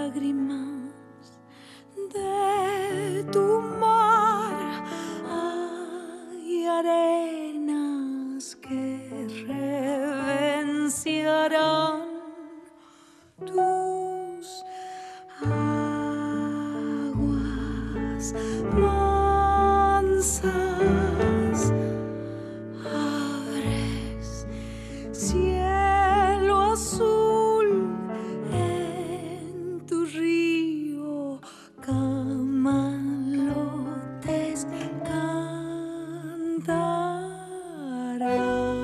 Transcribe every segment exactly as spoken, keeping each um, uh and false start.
lágrimas de tu mar. Hay arenas que revenciarán tus aguas mansas. Abres cielo azul en tu río, camalotes cantarán.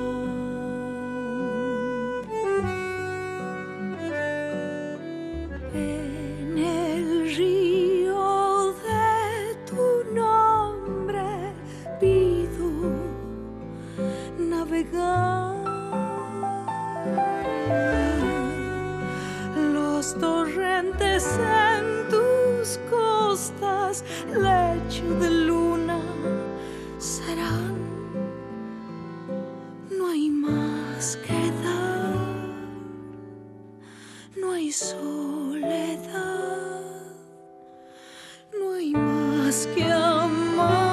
En el río de tu nombre pido navegar. Los torrentes en tus costas, lecho de luna, serán. No hay más que dar, no hay soledad, no hay más que amar.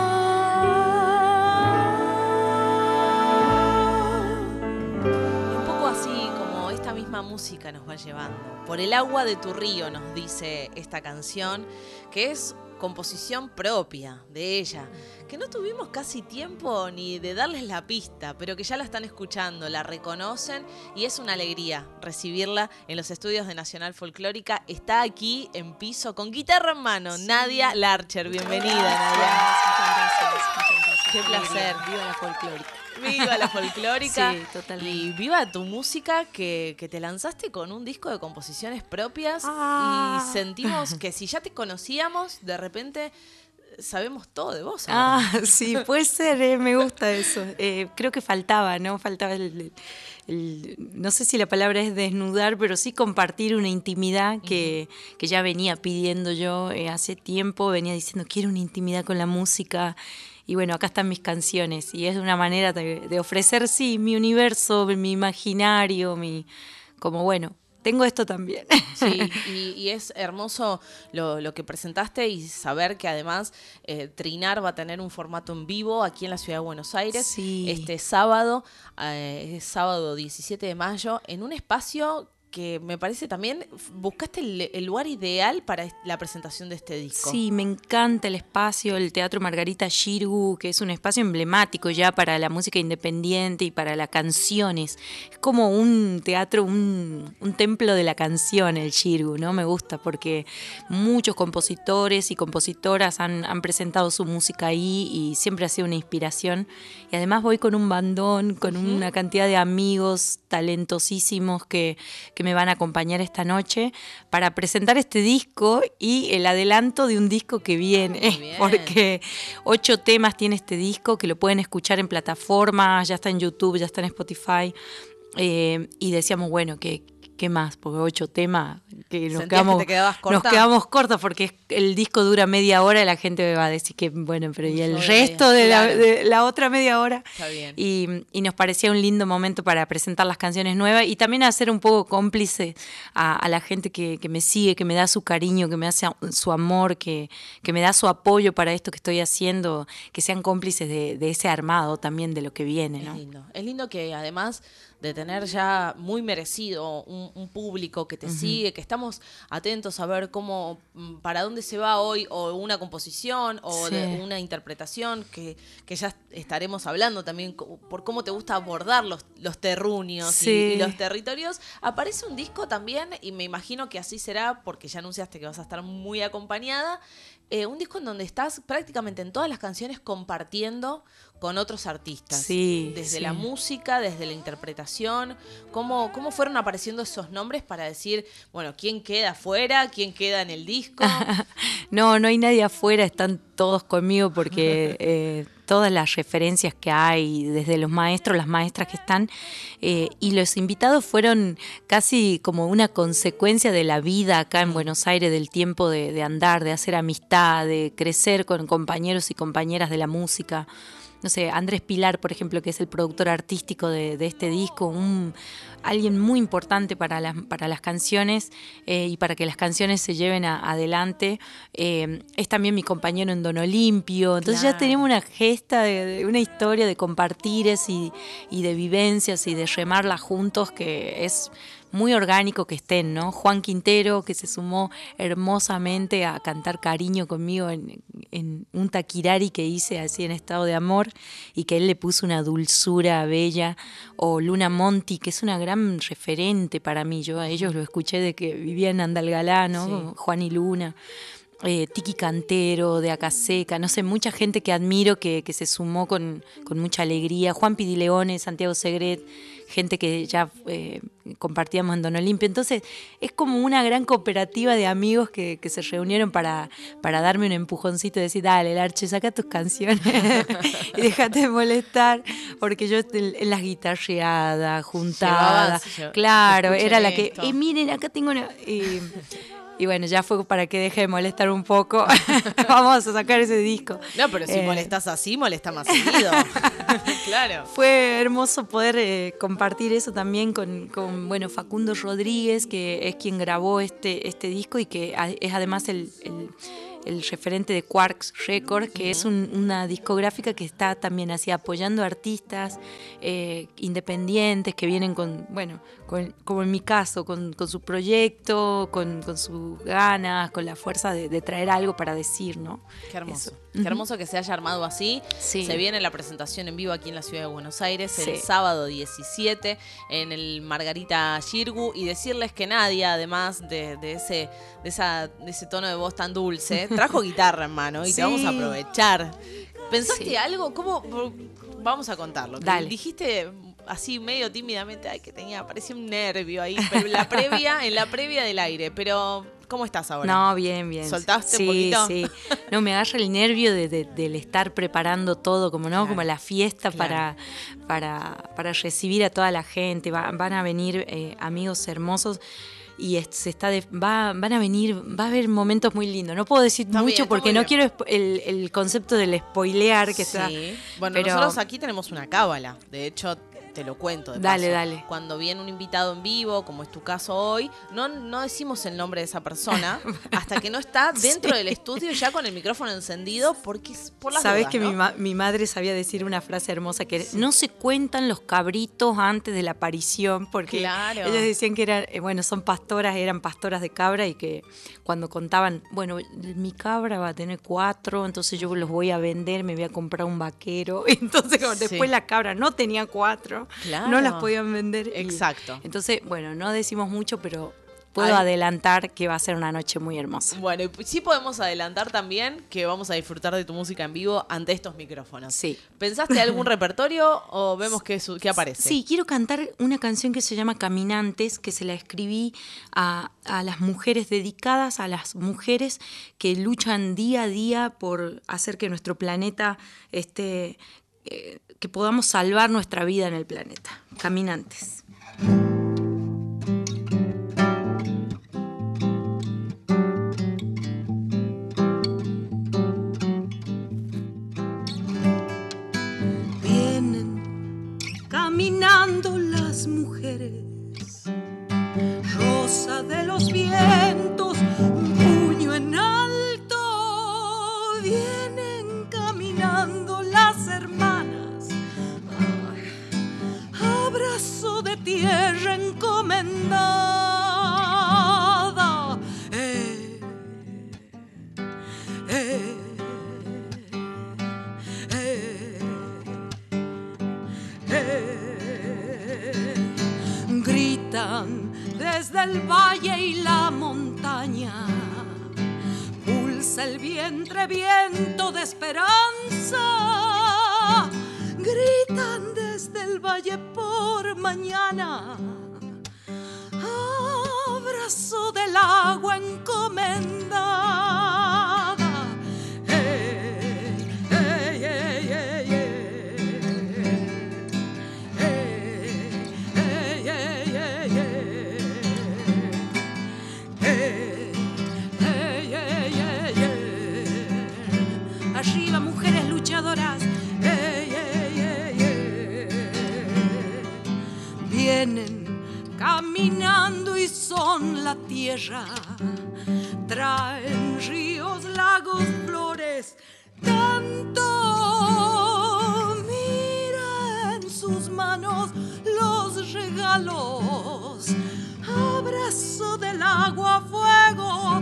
Un poco así como esta misma música nos va llevando. Por el agua de tu río, nos dice esta canción, que es composición propia de ella, que no tuvimos casi tiempo ni de darles la pista, pero que ya la están escuchando, la reconocen y es una alegría recibirla en los estudios de Nacional Folclórica. Está aquí en piso con guitarra en mano, sí. Nadia Larcher, bienvenida. Nadia. Muchas gracias, muchas gracias. Qué placer. Viva la folclórica. Viva la folclórica. Sí, totalmente. Y viva tu música que, que te lanzaste con un disco de composiciones propias. Ah. Y sentimos que si ya te conocíamos, de repente sabemos todo de vos. Ahora. Ah, sí, puede ser, eh, me gusta eso. Eh, creo que faltaba, ¿no? Faltaba el, el, no sé si la palabra es desnudar, pero sí compartir una intimidad que, uh-huh. que ya venía pidiendo yo eh, hace tiempo, venía diciendo quiero una intimidad con la música. Y bueno, acá están mis canciones y es una manera de, de ofrecer, sí, mi universo, mi imaginario, mi como bueno, tengo esto también. Sí, y, y es hermoso lo, lo que presentaste y saber que además eh, Trinar va a tener un formato en vivo aquí en la Ciudad de Buenos Aires sí. este sábado, eh, es sábado diecisiete de mayo, en un espacio que me parece también, buscaste el, el lugar ideal para la presentación de este disco. Sí, me encanta el espacio, el Teatro Margarita Xirgu, que es un espacio emblemático ya para la música independiente y para las canciones. Es como un teatro, un, un templo de la canción, el Xirgu, ¿no? Me gusta porque muchos compositores y compositoras han, han presentado su música ahí y siempre ha sido una inspiración. Y además voy con un bandón, con uh-huh. una cantidad de amigos talentosísimos que, que me van a acompañar esta noche para presentar este disco y el adelanto de un disco que viene, porque ocho temas tiene este disco que lo pueden escuchar en plataformas, ya está en YouTube, ya está en Spotify, eh, y decíamos, bueno, que ¿qué más? Porque ocho temas que nos quedamos, que te quedabas corta? Nos quedamos cortos porque el disco dura media hora y la gente me va a decir que bueno, pero ¿y el resto de la, de la otra media hora? Está bien. Y, y nos parecía un lindo momento para presentar las canciones nuevas y también hacer un poco cómplice a, a la gente que, que me sigue, que me da su cariño, que me hace su amor, que, que me da su apoyo para esto que estoy haciendo, que sean cómplices de, de ese armado también de lo que viene, ¿no? Es lindo. Es lindo que además de tener ya muy merecido un, un público que te uh-huh. sigue, que estamos atentos a ver cómo, para dónde se va hoy, o una composición, o sí. de una interpretación, que, que ya estaremos hablando también por cómo te gusta abordar los, los terruños sí. y, y los territorios. Aparece un disco también, y me imagino que así será, porque ya anunciaste que vas a estar muy acompañada, eh, un disco en donde estás prácticamente en todas las canciones compartiendo con otros artistas, sí, desde sí. la música, desde la interpretación, ¿cómo, cómo fueron apareciendo esos nombres para decir, bueno, quién queda afuera, quién queda en el disco? No, no hay nadie afuera, están todos conmigo porque eh, todas las referencias que hay, desde los maestros, las maestras que están, eh, y los invitados fueron casi como una consecuencia de la vida acá en Buenos Aires, del tiempo de, de andar, de hacer amistad, de crecer con compañeros y compañeras de la música. no sé, Andrés Pilar, por ejemplo, que es el productor artístico de, de este disco, un, alguien muy importante para las, para las canciones eh, y para que las canciones se lleven a, adelante. Eh, es también mi compañero en Don Olimpio, entonces Claro. ya tenemos una gesta, de, de una historia de compartires y, y de vivencias y de remarla juntos que es muy orgánico que estén, ¿no? Juan Quintero, que se sumó hermosamente a cantar Cariño conmigo en, en un taquirari que hice así en estado de amor y que él le puso una dulzura bella, o Luna Monti, que es una gran referente para mí, yo a ellos lo escuché de que vivía en Andalgalá, ¿no? Sí. Juan y Luna. Eh, Tiki Cantero, de Acaseca, no sé, mucha gente que admiro que, que se sumó con, con mucha alegría, Juan Pidileone, Santiago Segret, gente que ya eh, compartíamos en Don Olimpio. Entonces es como una gran cooperativa de amigos que, que se reunieron para, para darme un empujoncito y decir, dale, Larche, saca tus canciones y déjate de molestar, porque yo en, en las guitarreadas, juntadas, Llevabas, yo- claro, escuchen era la que, esto. eh, miren, acá tengo una... Y, y bueno, ya fue para que deje de molestar un poco. Vamos a sacar ese disco. No, pero si Eh, molestás así, molesta más seguido. Claro. Fue hermoso poder eh, compartir eso también con, con bueno, Facundo Rodríguez, que es quien grabó este, este disco y que a- es además el, el, el referente de Quarks Records, que uh-huh. es un, una discográfica que está también así apoyando artistas eh, independientes que vienen con, bueno, con, como en mi caso, con, con su proyecto, con, con sus ganas, con la fuerza de, de traer algo para decir, ¿no? Qué hermoso. Eso. Qué hermoso que se haya armado así. Sí. Se viene la presentación en vivo aquí en la ciudad de Buenos Aires Sí. el sábado diecisiete en el Margarita Xirgu, y decirles que Nadia, además de, de ese de esa de ese tono de voz tan dulce, trajo guitarra en mano y Sí. te vamos a aprovechar. ¿Pensaste Sí. algo? ¿Cómo? Vamos a contarlo. Dale. Dijiste así medio tímidamente, ay, que tenía, parecía un nervio ahí, pero en la previa, en la previa del aire, pero ¿cómo estás ahora? No, bien, bien. ¿Soltaste sí, un poquito? Sí, no, me agarra el nervio de, de, del estar preparando todo, como no, Claro. como la fiesta Claro. para, para, para recibir a toda la gente. Va, van a venir eh, amigos hermosos y es- se está de- va, van a venir, va a haber momentos muy lindos. No puedo decir Está mucho bien, está porque muy no bien. quiero espo- el, el concepto del spoilear que Sí. está. Bueno, pero- nosotros aquí tenemos una cábala. De hecho, te lo cuento de Dale, paso. dale. Cuando viene un invitado en vivo, como es tu caso hoy, no, no decimos el nombre de esa persona hasta que no está dentro Sí. del estudio ya con el micrófono encendido, porque es por las Sabés dudas, que ¿no? mi, ma- mi madre sabía decir una frase hermosa que no se cuentan los cabritos antes de la aparición, porque Claro. ellos decían que eran, eh, bueno, son pastoras, eran pastoras de cabra y que cuando contaban, bueno, mi cabra va a tener cuatro, entonces yo los voy a vender, me voy a comprar un vaquero. Entonces como Sí. después la cabra no tenía cuatro, Claro. no las podían vender. y- Exacto. entonces, bueno, no decimos mucho, pero puedo Ay. adelantar que va a ser una noche muy hermosa. Bueno, y sí podemos adelantar también que vamos a disfrutar de tu música en vivo ante estos micrófonos. Sí. ¿Pensaste algún repertorio o vemos qué, su- qué aparece? Sí, quiero cantar una canción que se llama Caminantes, que se la escribí a, a las mujeres, dedicadas a las mujeres que luchan día a día por hacer que nuestro planeta esté, eh, que podamos salvar nuestra vida en el planeta. Caminantes. Vienen caminando las mujeres, rosa de los vientos, un puño en alto. Vienen caminando las hermanas, ay, abrazo de tierra encomendada. Eh, eh, eh, eh. Gritan desde el valle y la montaña, pulsa el vientre viento de esperanza. Gritan desde el valle por mañana, abrazo del agua encomendada. Eh, eh, eh, eh, eh. Eh, eh, eh, eh, eh. Eh, eh, eh, eh, eh. Arriba mujeres luchadoras, eh, eh, vienen caminando y son la tierra, traen ríos, lagos, flores, tanto. Mira en sus manos los regalos, abrazo del agua, fuego,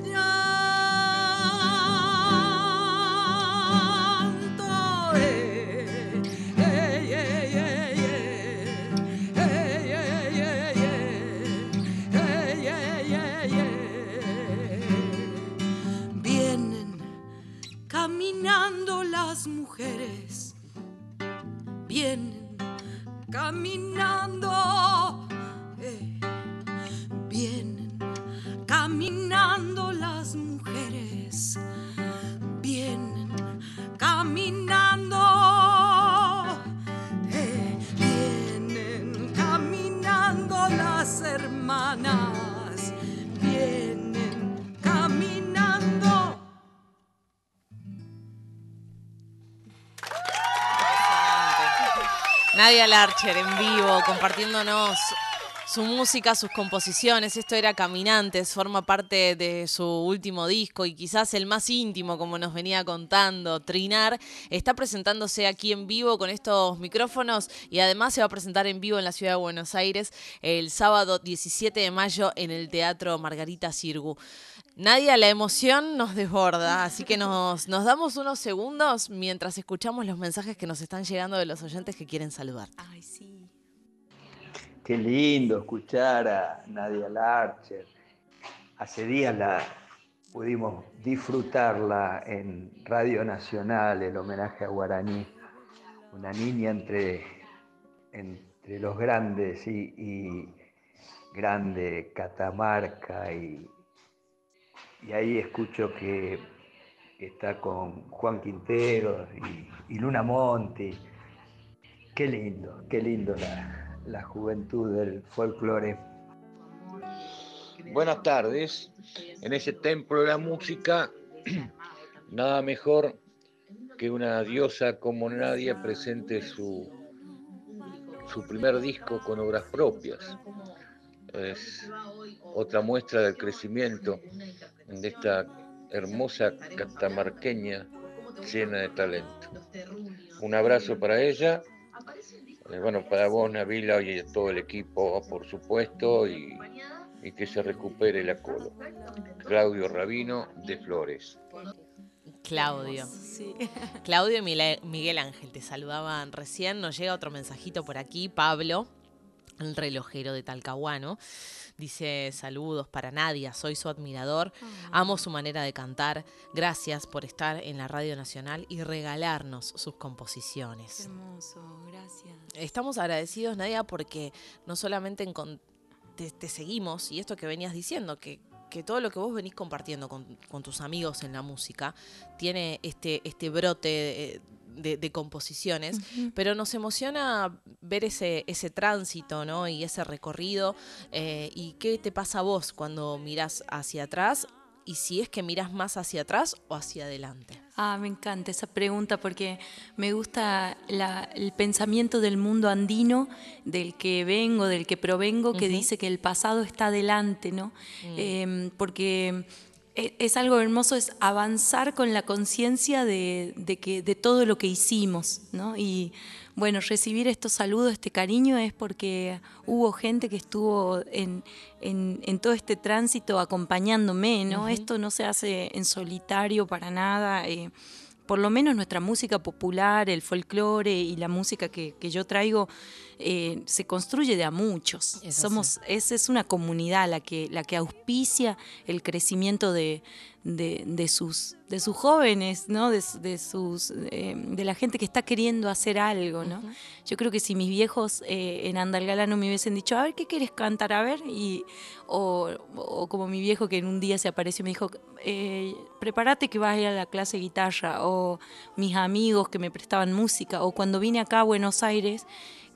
llanto. Eh, eh, eh, eh, eh, eh, eh, eh, eh, eh, eh. Vienen caminando las mujeres, vienen caminando, eh, vienen caminando las mujeres, vienen caminando, eh, vienen caminando las hermanas, vienen caminando. Nadia Larcher en vivo, compartiéndonos su música, sus composiciones. Esto era Caminantes, forma parte de su último disco y quizás el más íntimo, como nos venía contando. Trinar está presentándose aquí en vivo con estos micrófonos y además se va a presentar en vivo en la ciudad de Buenos Aires el sábado diecisiete de mayo en el Teatro Margarita Xirgu. Nadia, la emoción nos desborda, así que nos, nos damos unos segundos mientras escuchamos los mensajes que nos están llegando de los oyentes que quieren saludarte. Ay, sí. Qué lindo escuchar a Nadia Larcher. Hace días la pudimos disfrutarla en Radio Nacional, el homenaje a Guaraní. Una niña entre, entre los grandes y, y grande Catamarca y Y ahí escucho que está con Juan Quintero y, y Luna Monti. Qué lindo, qué lindo la, la juventud del folclore. Buenas tardes. En ese templo de la música, nada mejor que una diosa como Nadia presente su, su primer disco con obras propias. Es otra muestra del crecimiento de esta hermosa catamarqueña llena de talento. Un abrazo para ella, eh, bueno, para vos, Nabila, y todo el equipo, por supuesto, y, y que se recupere la Colo. Claudio Rabino, de Flores. Claudio. Sí. Claudio y Miguel Ángel te saludaban recién. Nos llega otro mensajito por aquí. Pablo, el relojero de Talcahuano, dice: saludos para Nadia, soy su admirador, oh. amo su manera de cantar, gracias por estar en la Radio Nacional y regalarnos sus composiciones. Qué hermoso, gracias. Estamos agradecidos, Nadia, porque no solamente en, te, te seguimos, y esto que venías diciendo, que, que todo lo que vos venís compartiendo con, con tus amigos en la música tiene este, este brote de, De, de composiciones, uh-huh. pero nos emociona ver ese, ese tránsito, ¿no? Y ese recorrido. Eh, ¿Y qué te pasa a vos cuando mirás hacia atrás? Y si es que mirás más hacia atrás o hacia adelante. Ah, me encanta esa pregunta porque me gusta la, el pensamiento del mundo andino, del que vengo, del que provengo, que uh-huh. dice que el pasado está adelante, ¿no? Uh-huh. Eh, porque es algo hermoso, es avanzar con la conciencia de, de, que, de todo lo que hicimos, ¿no? Y bueno, recibir estos saludos, este cariño, es porque hubo gente que estuvo en, en, en todo este tránsito acompañándome, ¿no? Uh-huh. Esto no se hace en solitario para nada. Eh, por lo menos nuestra música popular, el folclore y la música que, que yo traigo eh, se construye de a muchos. Somos, es, es una comunidad la que, la que auspicia el crecimiento de, de, de, sus, de sus jóvenes, ¿no? de, de, sus, eh, de la gente que está queriendo hacer algo, ¿no? Uh-huh. Yo creo que si mis viejos eh, en Andalgalá no me hubiesen dicho, a ver, ¿qué quieres cantar? A ver, y, o, o como mi viejo que en un día se apareció y me dijo, eh, prepárate que vas a ir a la clase de guitarra, o mis amigos que me prestaban música, o cuando vine acá a Buenos Aires,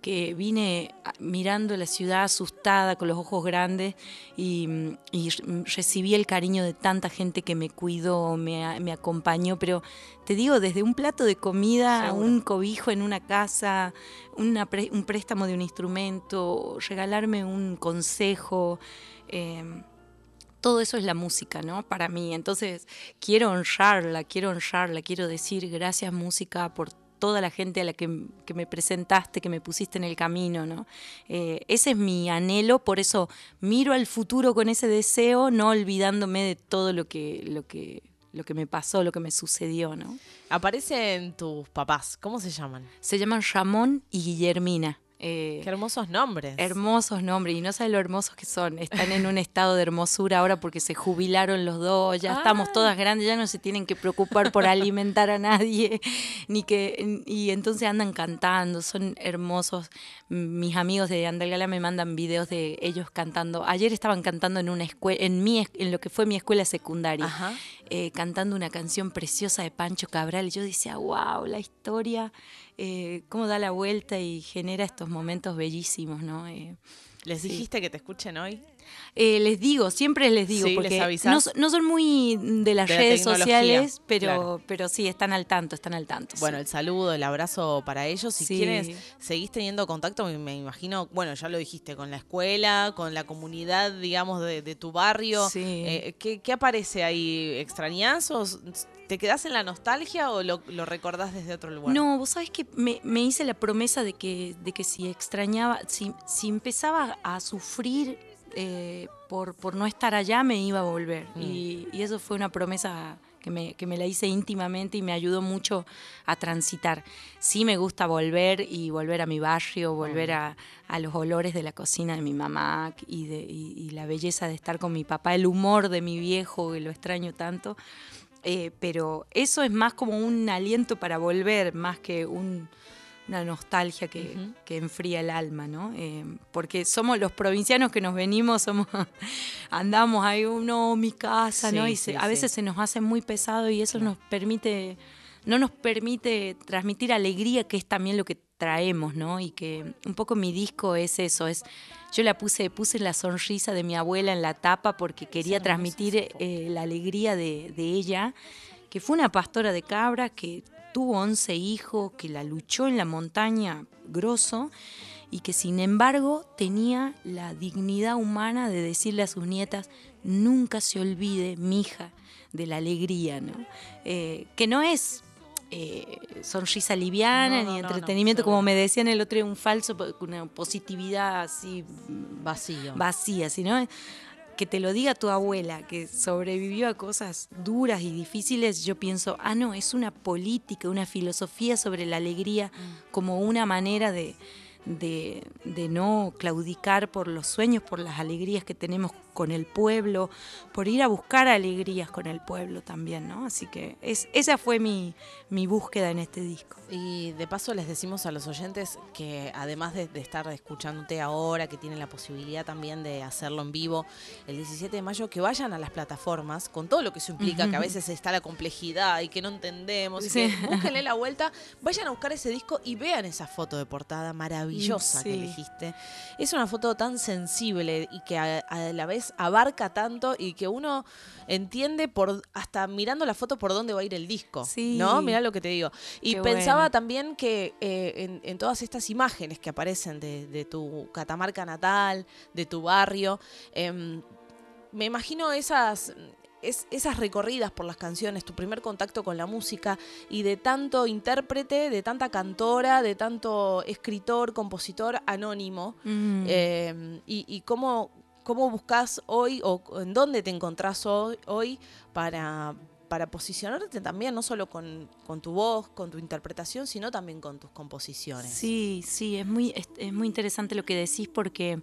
que vine mirando la ciudad asustada, con los ojos grandes, y, y recibí el cariño de tanta gente que me cuidó, me, me acompañó, pero te digo, desde un plato de comida, Seguro. un cobijo en una casa, una pre, un préstamo de un instrumento, regalarme un consejo, eh, todo eso es la música, ¿no? Para mí. Entonces, quiero honrarla, quiero honrarla, quiero decir gracias, música, por toda la gente a la que, que me presentaste, que me pusiste en el camino, ¿no? Eh, ese es mi anhelo, por eso miro al futuro con ese deseo, no olvidándome de todo lo que, lo que, lo que me pasó, lo que me sucedió, ¿no? Aparecen tus papás, ¿cómo se llaman? Se llaman Ramón y Guillermina. Eh, Qué hermosos nombres. Hermosos nombres, y no sabes lo hermosos que son. Están en un estado de hermosura ahora porque se jubilaron los dos, ya Ay. estamos todas grandes, ya no se tienen que preocupar por alimentar a nadie, ni que y entonces andan cantando, son hermosos. Mis amigos de Andalgalá me mandan videos de ellos cantando. Ayer estaban cantando en una escuela, en mi en lo que fue mi escuela secundaria, eh, cantando una canción preciosa de Pancho Cabral. Y yo decía, wow, la historia, eh, cómo da la vuelta y genera estos momentos bellísimos, ¿no? Eh, ¿Les sí. dijiste que te escuchen hoy? Eh, les digo, siempre les digo, Sí, porque ¿les avisás? no, no son muy de las De la redes tecnología, sociales, pero, claro. pero sí, están al tanto, están al tanto. Bueno, sí. el saludo, el abrazo para ellos. Si Sí. quieres, seguís teniendo contacto, me, me imagino, bueno, ya lo dijiste, con la escuela, con la comunidad, digamos, de, de tu barrio. Sí. Eh, ¿qué, ¿Qué aparece ahí? ¿Extrañás o te quedás en la nostalgia o lo, lo recordás desde otro lugar? No, vos sabés que me, me hice la promesa de que, de que si extrañaba, si, si empezaba a sufrir eh, por, por no estar allá, me iba a volver. Mm. Y, y eso fue una promesa que me, que me la hice íntimamente y me ayudó mucho a transitar. Sí me gusta volver y volver a mi barrio, volver a, a los olores de la cocina de mi mamá y, de, y, y la belleza de estar con mi papá, el humor de mi viejo, que lo extraño tanto. Eh, pero eso es más como un aliento para volver, más que un, una nostalgia que, uh-huh. que enfría el alma, ¿no? Eh, porque somos los provincianos que nos venimos, somos andamos ahí, no, mi casa, sí, ¿no? Y se, sí, a veces sí. se nos hace muy pesado y eso sí. nos permite, no nos permite transmitir alegría, que es también lo que traemos, ¿no? Y que un poco mi disco es eso, es yo la puse, puse la sonrisa de mi abuela en la tapa porque quería transmitir eh, la alegría de, de ella, que fue una pastora de cabra, que tuvo once hijos, que la luchó en la montaña grosso y que sin embargo tenía la dignidad humana de decirle a sus nietas, nunca se olvide, mija, de la alegría, ¿no? Eh, que no es Eh, sonrisa liviana, no, no, ni entretenimiento, no, no, como me decían el otro día, un falso, una positividad así vacío, vacía, sino que te lo diga tu abuela, que sobrevivió a cosas duras y difíciles. Yo pienso, ah, no, es una política, una filosofía sobre la alegría mm. como una manera de, de, de no claudicar por los sueños, por las alegrías que tenemos con el pueblo, por ir a buscar alegrías con el pueblo también, ¿no? Así que es, esa fue mi, mi búsqueda en este disco. Y de paso les decimos a los oyentes que además de, de estar escuchándote ahora, que tienen la posibilidad también de hacerlo en vivo el diecisiete de mayo, que vayan a las plataformas con todo lo que eso implica, uh-huh. que a veces está la complejidad y que no entendemos, sí. y que búsquenle la vuelta, vayan a buscar ese disco y vean esa foto de portada maravillosa sí. que elegiste. Es una foto tan sensible y que a, a la vez abarca tanto y que uno entiende por hasta mirando la foto por dónde va a ir el disco, sí. ¿no? Mirá lo que te digo. Y Qué pensaba bueno. también que eh, en, en todas estas imágenes que aparecen de, de tu Catamarca natal, de tu barrio, eh, me imagino esas... Es, esas recorridas por las canciones, tu primer contacto con la música y de tanto intérprete, de tanta cantora, de tanto escritor, compositor anónimo, mm. eh, y, y cómo, cómo buscas hoy o en dónde te encontrás hoy, hoy para, para posicionarte también, no solo con, con tu voz, con tu interpretación, sino también con tus composiciones. Sí, sí, es muy, es, es muy interesante lo que decís porque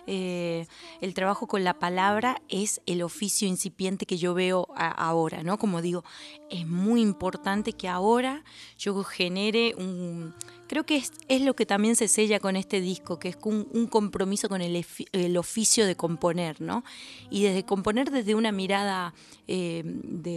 eh, el trabajo con la palabra es el oficio incipiente que yo veo a, ahora, ¿no? Como digo, es muy importante que ahora yo genere un... Creo que es, es lo que también se sella con este disco, que es un, un compromiso con el, el oficio de componer, ¿no? Y desde componer desde una mirada eh, de, de mujer,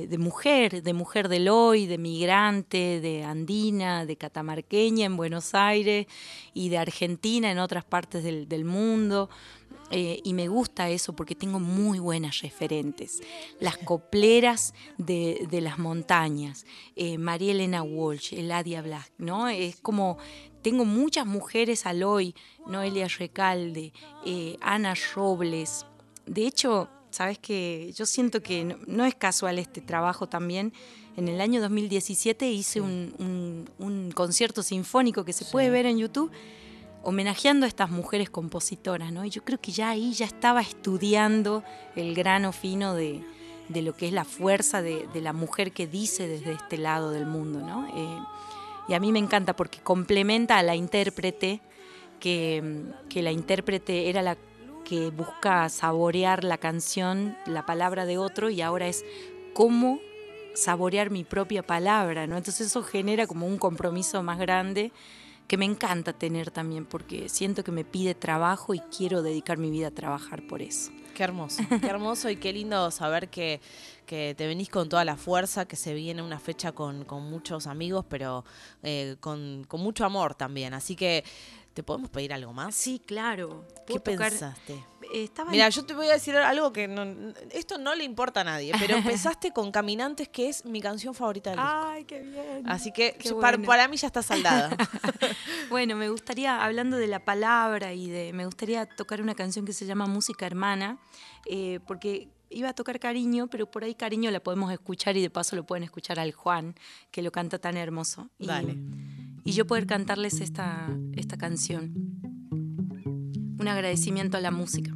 mujer, de mujer del hoy, de migrante, de andina, de catamarqueña en Buenos Aires y de Argentina en otras partes del, del mundo. Eh, y me gusta eso porque tengo muy buenas referentes. Las copleras de, de las montañas, eh, María Elena Walsh, Eladia Blas, ¿no? Es como, tengo muchas mujeres al hoy, Noelia Recalde, eh, Ana Robles. De hecho, sabes que yo siento que no, no es casual este trabajo también. En el año dos mil diecisiete hice un, un, un concierto sinfónico que se sí. puede ver en YouTube, homenajeando a estas mujeres compositoras, ¿no? Y yo creo que ya ahí ya estaba estudiando el grano fino de, de lo que es la fuerza de, de la mujer que dice desde este lado del mundo, ¿no? Eh, y a mí me encanta porque complementa a la intérprete, que, que la intérprete era la que busca saborear la canción, la palabra de otro, y ahora es cómo saborear mi propia palabra, ¿no? Entonces eso genera como un compromiso más grande que me encanta tener también, porque siento que me pide trabajo y quiero dedicar mi vida a trabajar por eso. Qué hermoso, qué hermoso y qué lindo saber que, que te venís con toda la fuerza, que se viene una fecha con, con muchos amigos, pero eh, con, con mucho amor también. Así que, ¿te podemos pedir algo más? Sí, claro. ¿Qué tocar? pensaste? Estaba Mira, en... yo te voy a decir algo que no, esto no le importa a nadie, pero empezaste con Caminantes, que es mi canción favorita del disco. ¡Ay, qué bien! Así que qué yo, para, bueno. para mí ya está saldada. Bueno, me gustaría, hablando de la palabra y de, me gustaría tocar una canción que se llama Música Hermana, eh, porque iba a tocar Cariño, pero por ahí Cariño la podemos escuchar y de paso lo pueden escuchar al Juan, que lo canta tan hermoso. Y, Dale. Y yo poder cantarles esta, esta canción. Un agradecimiento a la música.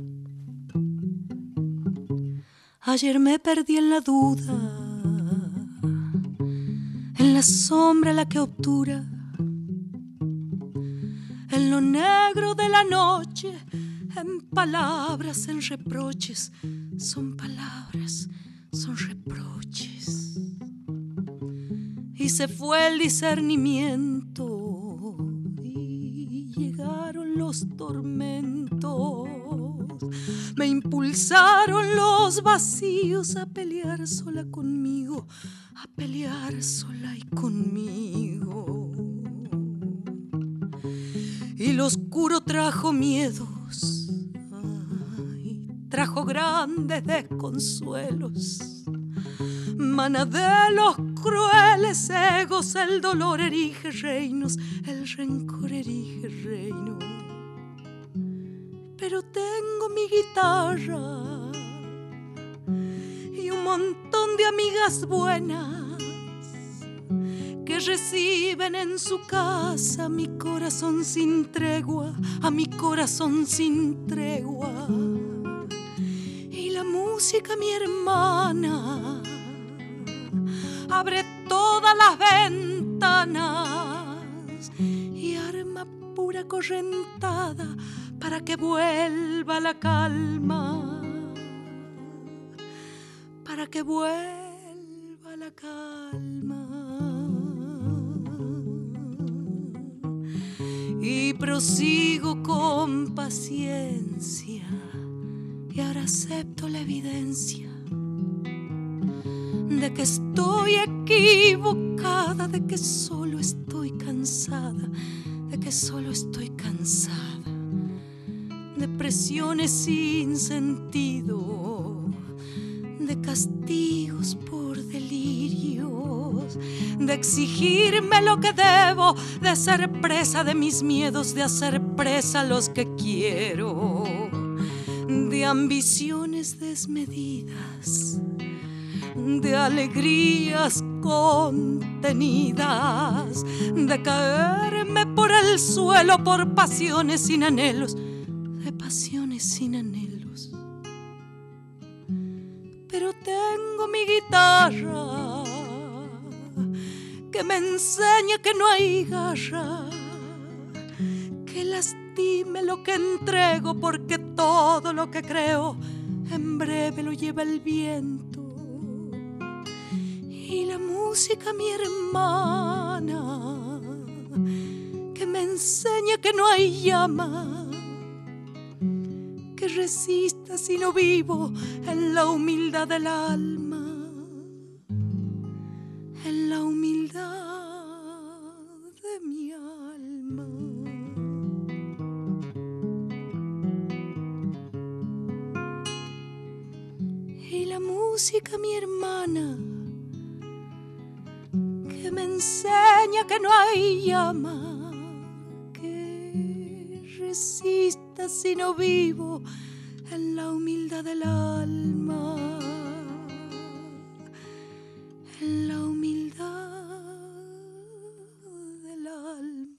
Ayer me perdí en la duda, en la sombra la que obtura, en lo negro de la noche, en palabras, en reproches. Son palabras, son reproches. Y se fue el discernimiento y llegaron los tormentos. Me impulsaron los vacíos a pelear sola conmigo, a pelear sola y conmigo. Y lo oscuro trajo miedos, ay, trajo grandes desconsuelos. Mana de los crueles egos, el dolor erige reinos, el rencor erige reinos. Pero tengo mi guitarra y un montón de amigas buenas que reciben en su casa mi corazón sin tregua, a mi corazón sin tregua. Y la música, mi hermana, abre todas las ventanas y arma pura correntada para que vuelva la calma, para que vuelva la calma. Y prosigo con paciencia y ahora acepto la evidencia de que estoy equivocada, de que solo estoy cansada, de que solo estoy cansada. De presiones sin sentido, de castigos por delirios, de exigirme lo que debo, de ser presa de mis miedos, de hacer presa a los que quiero, de ambiciones desmedidas, de alegrías contenidas, de caerme por el suelo por pasiones sin anhelos, de pasiones sin anhelos. Pero tengo mi guitarra que me enseña que no hay garra que lastime lo que entrego, porque todo lo que creo en breve lo lleva el viento. Y la música, mi hermana, que me enseña que no hay llama que resista si no vivo en la humildad del alma. en la humildad de mi alma. Y la música, mi hermana, que me enseña que no hay llama que resista si no vivo en la humildad del alma, en la humildad del alma.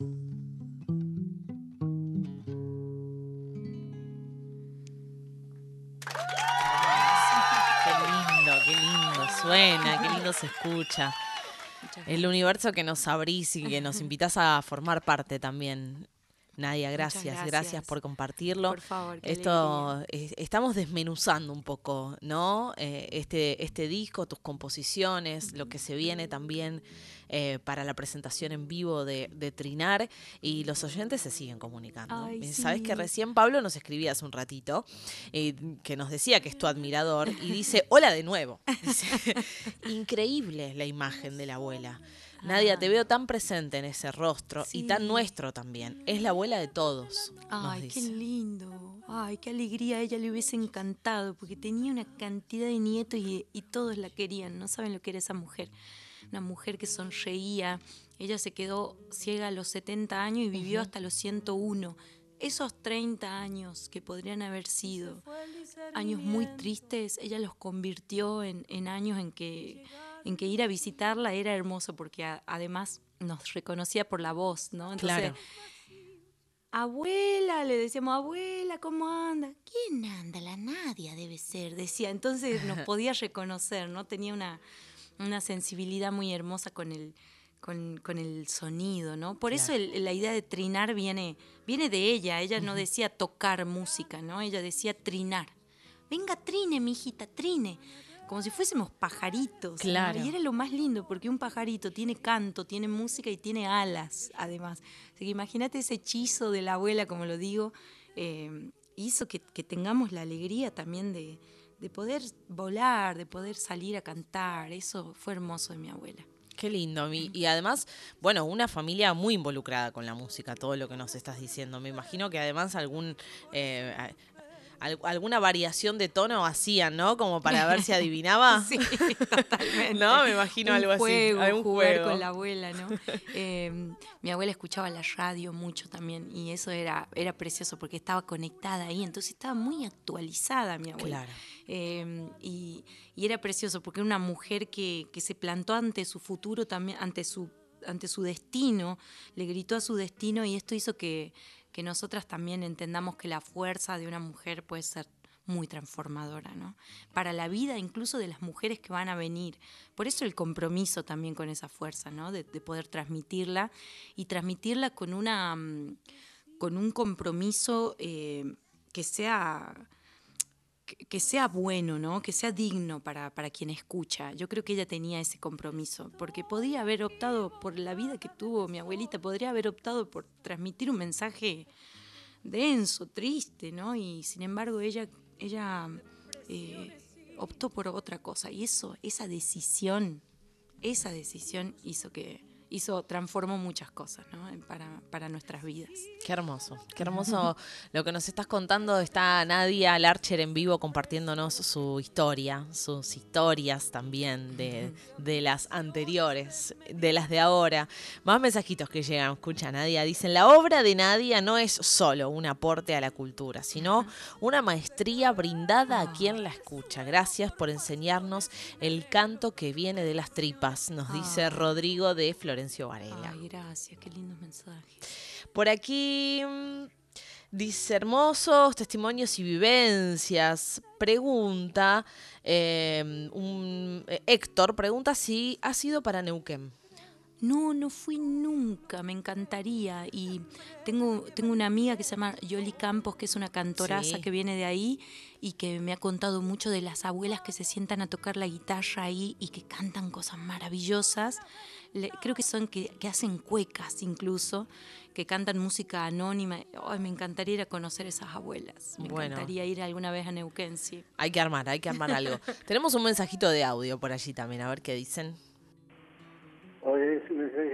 Qué lindo, qué lindo suena, qué lindo se escucha. El universo que nos abrís y que nos invitás a formar parte también. Nadia, gracias, gracias, gracias por compartirlo. Por favor, qué Esto eh, estamos desmenuzando un poco, ¿no? Eh, este, este disco, tus composiciones, lo que se viene también eh, para la presentación en vivo de, de Trinar, y los oyentes se siguen comunicando. Ay, Eh, sí. Sabes que recién Pablo nos escribía hace un ratito, eh, que nos decía que es tu admirador, y dice, hola de nuevo. Dice, increíble la imagen de la abuela. Nadia, te veo tan presente en ese rostro, Sí. y tan nuestro también. Es la abuela de todos, nos Ay, dice. qué lindo. Ay, qué alegría. A ella le hubiese encantado porque tenía una cantidad de nietos y, y todos la querían. No saben lo que era esa mujer. Una mujer que sonreía. Ella se quedó ciega a los setenta años y vivió Ujú. hasta los ciento uno. Esos treinta años que podrían haber sido años muy tristes, ella los convirtió en, en años en que, en que ir a visitarla era hermoso porque a, además nos reconocía por la voz, ¿no? Entonces, Claro. abuela, le decíamos, abuela, ¿cómo anda? ¿Quién anda? La Nadia debe ser, decía. Entonces nos podía reconocer, ¿no? Tenía una, una sensibilidad muy hermosa con el, con, con el sonido, ¿no? Por Claro. eso el- la idea de trinar viene, viene de ella. Ella no decía tocar música, ¿no? Ella decía trinar. Venga, trine, mijita, trine. Como si fuésemos pajaritos, ¿no? Claro. Y era lo más lindo, porque un pajarito tiene canto, tiene música y tiene alas, además. Así que imagínate ese hechizo de la abuela, como lo digo, eh, hizo que, que tengamos la alegría también de, de poder volar, de poder salir a cantar. Eso fue hermoso de mi abuela. Qué lindo. Y, y además, bueno, una familia muy involucrada con la música, todo lo que nos estás diciendo. Me imagino que además algún... eh, al- alguna variación de tono hacían, ¿no? Como para ver si adivinaba. Sí, totalmente. No, me imagino Un algo juego, así. Algún jugar juego. con la abuela, ¿no? Eh, mi abuela escuchaba la radio mucho también y eso era, era precioso porque estaba conectada ahí, entonces estaba muy actualizada mi abuela. Claro. Eh, y, y era precioso porque era una mujer que, que se plantó ante su futuro también, ante su, ante su destino, le gritó a su destino y esto hizo que, que nosotras también entendamos que la fuerza de una mujer puede ser muy transformadora, ¿no? Para la vida incluso de las mujeres que van a venir. Por eso el compromiso también con esa fuerza, ¿no? De, de poder transmitirla y transmitirla con una mm, con un compromiso eh, que sea que, que sea bueno, ¿no? Que sea digno para, para quien escucha. Yo creo que ella tenía ese compromiso, porque podía haber optado por la vida que tuvo mi abuelita, podría haber optado por transmitir un mensaje denso, triste, ¿no? Y sin embargo ella, ella eh, optó por otra cosa. Y eso, esa decisión, esa decisión hizo que hizo, transformó muchas cosas, ¿no? para, para nuestras vidas. Qué hermoso, qué hermoso lo que nos estás contando. Está Nadia Larcher en vivo compartiéndonos su historia, sus historias también de, de las anteriores, de las de ahora. Más mensajitos que llegan, escucha Nadia, dicen, la obra de Nadia no es solo un aporte a la cultura, sino una maestría brindada a quien la escucha. Gracias por enseñarnos el canto que viene de las tripas, nos dice Rodrigo de Florencia. Varela. Ay, gracias, qué lindos mensajes. Por aquí mm, dice hermosos testimonios y vivencias. Pregunta, eh, un, eh, Héctor pregunta si ha sido para Neuquén. No, no fui nunca, me encantaría. Y tengo, tengo una amiga que se llama Yoli Campos, que es una cantoraza Sí. que viene de ahí y que me ha contado mucho de las abuelas que se sientan a tocar la guitarra ahí y que cantan cosas maravillosas. Le, creo que son que, que hacen cuecas incluso, que cantan música anónima. Ay, me encantaría ir a conocer esas abuelas. Me Bueno. encantaría ir alguna vez a Neuquén, sí. Hay que armar, hay que armar algo. Tenemos un mensajito de audio por allí también, a ver qué dicen.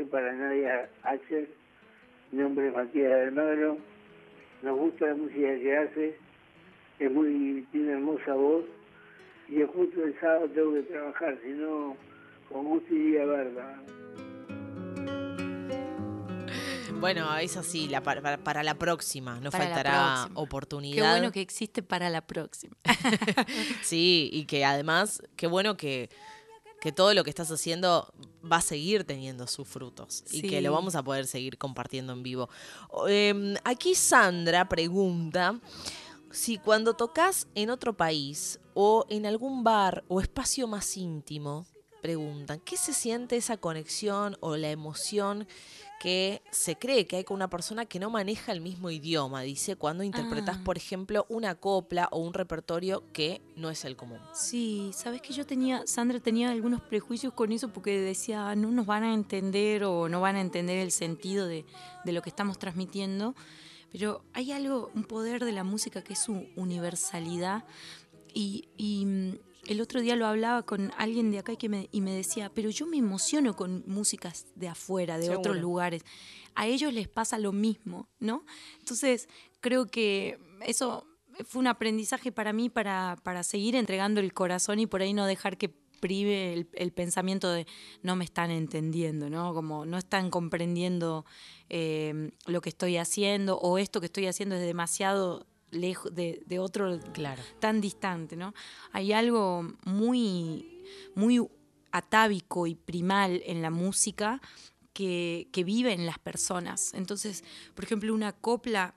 también para Nadia Archer. Mi nombre es Matías Almagro. Nos gusta la música que hace, es muy, tiene hermosa voz. Y justo el sábado tengo que trabajar, si no, con gusto iría a verla. Bueno, es así, la, para, para la próxima, no Para faltará la próxima. oportunidad. Qué bueno que existe para la próxima. Sí, y que además, qué bueno que, que todo lo que estás haciendo va a seguir teniendo sus frutos y Sí. que lo vamos a poder seguir compartiendo en vivo. Eh, aquí Sandra pregunta si cuando tocas en otro país o en algún bar o espacio más íntimo, preguntan, ¿qué se siente esa conexión o la emoción que se cree que hay con una persona que no maneja el mismo idioma? Dice, cuando interpretas, Ah. por ejemplo, una copla o un repertorio que no es el común. Sí, sabes que yo tenía, Sandra tenía algunos prejuicios con eso porque decía, "Ah, no nos van a entender o no van a entender el sentido de, de lo que estamos transmitiendo". Pero hay algo, un poder de la música que es su universalidad. Y, y mm, el otro día lo hablaba con alguien de acá y, que me, y me decía, pero yo me emociono con músicas de afuera, de Seguro. otros lugares. A ellos les pasa lo mismo, ¿no? Entonces, creo que eso fue un aprendizaje para mí para, para seguir entregando el corazón y por ahí no dejar que prive el, el pensamiento de no me están entendiendo, ¿no? Como no están comprendiendo eh, lo que estoy haciendo o esto que estoy haciendo es demasiado lejos de, de otro Claro. tan distante, ¿no? Hay algo muy, muy atávico y primal en la música que, que vive en las personas. Entonces, por ejemplo, una copla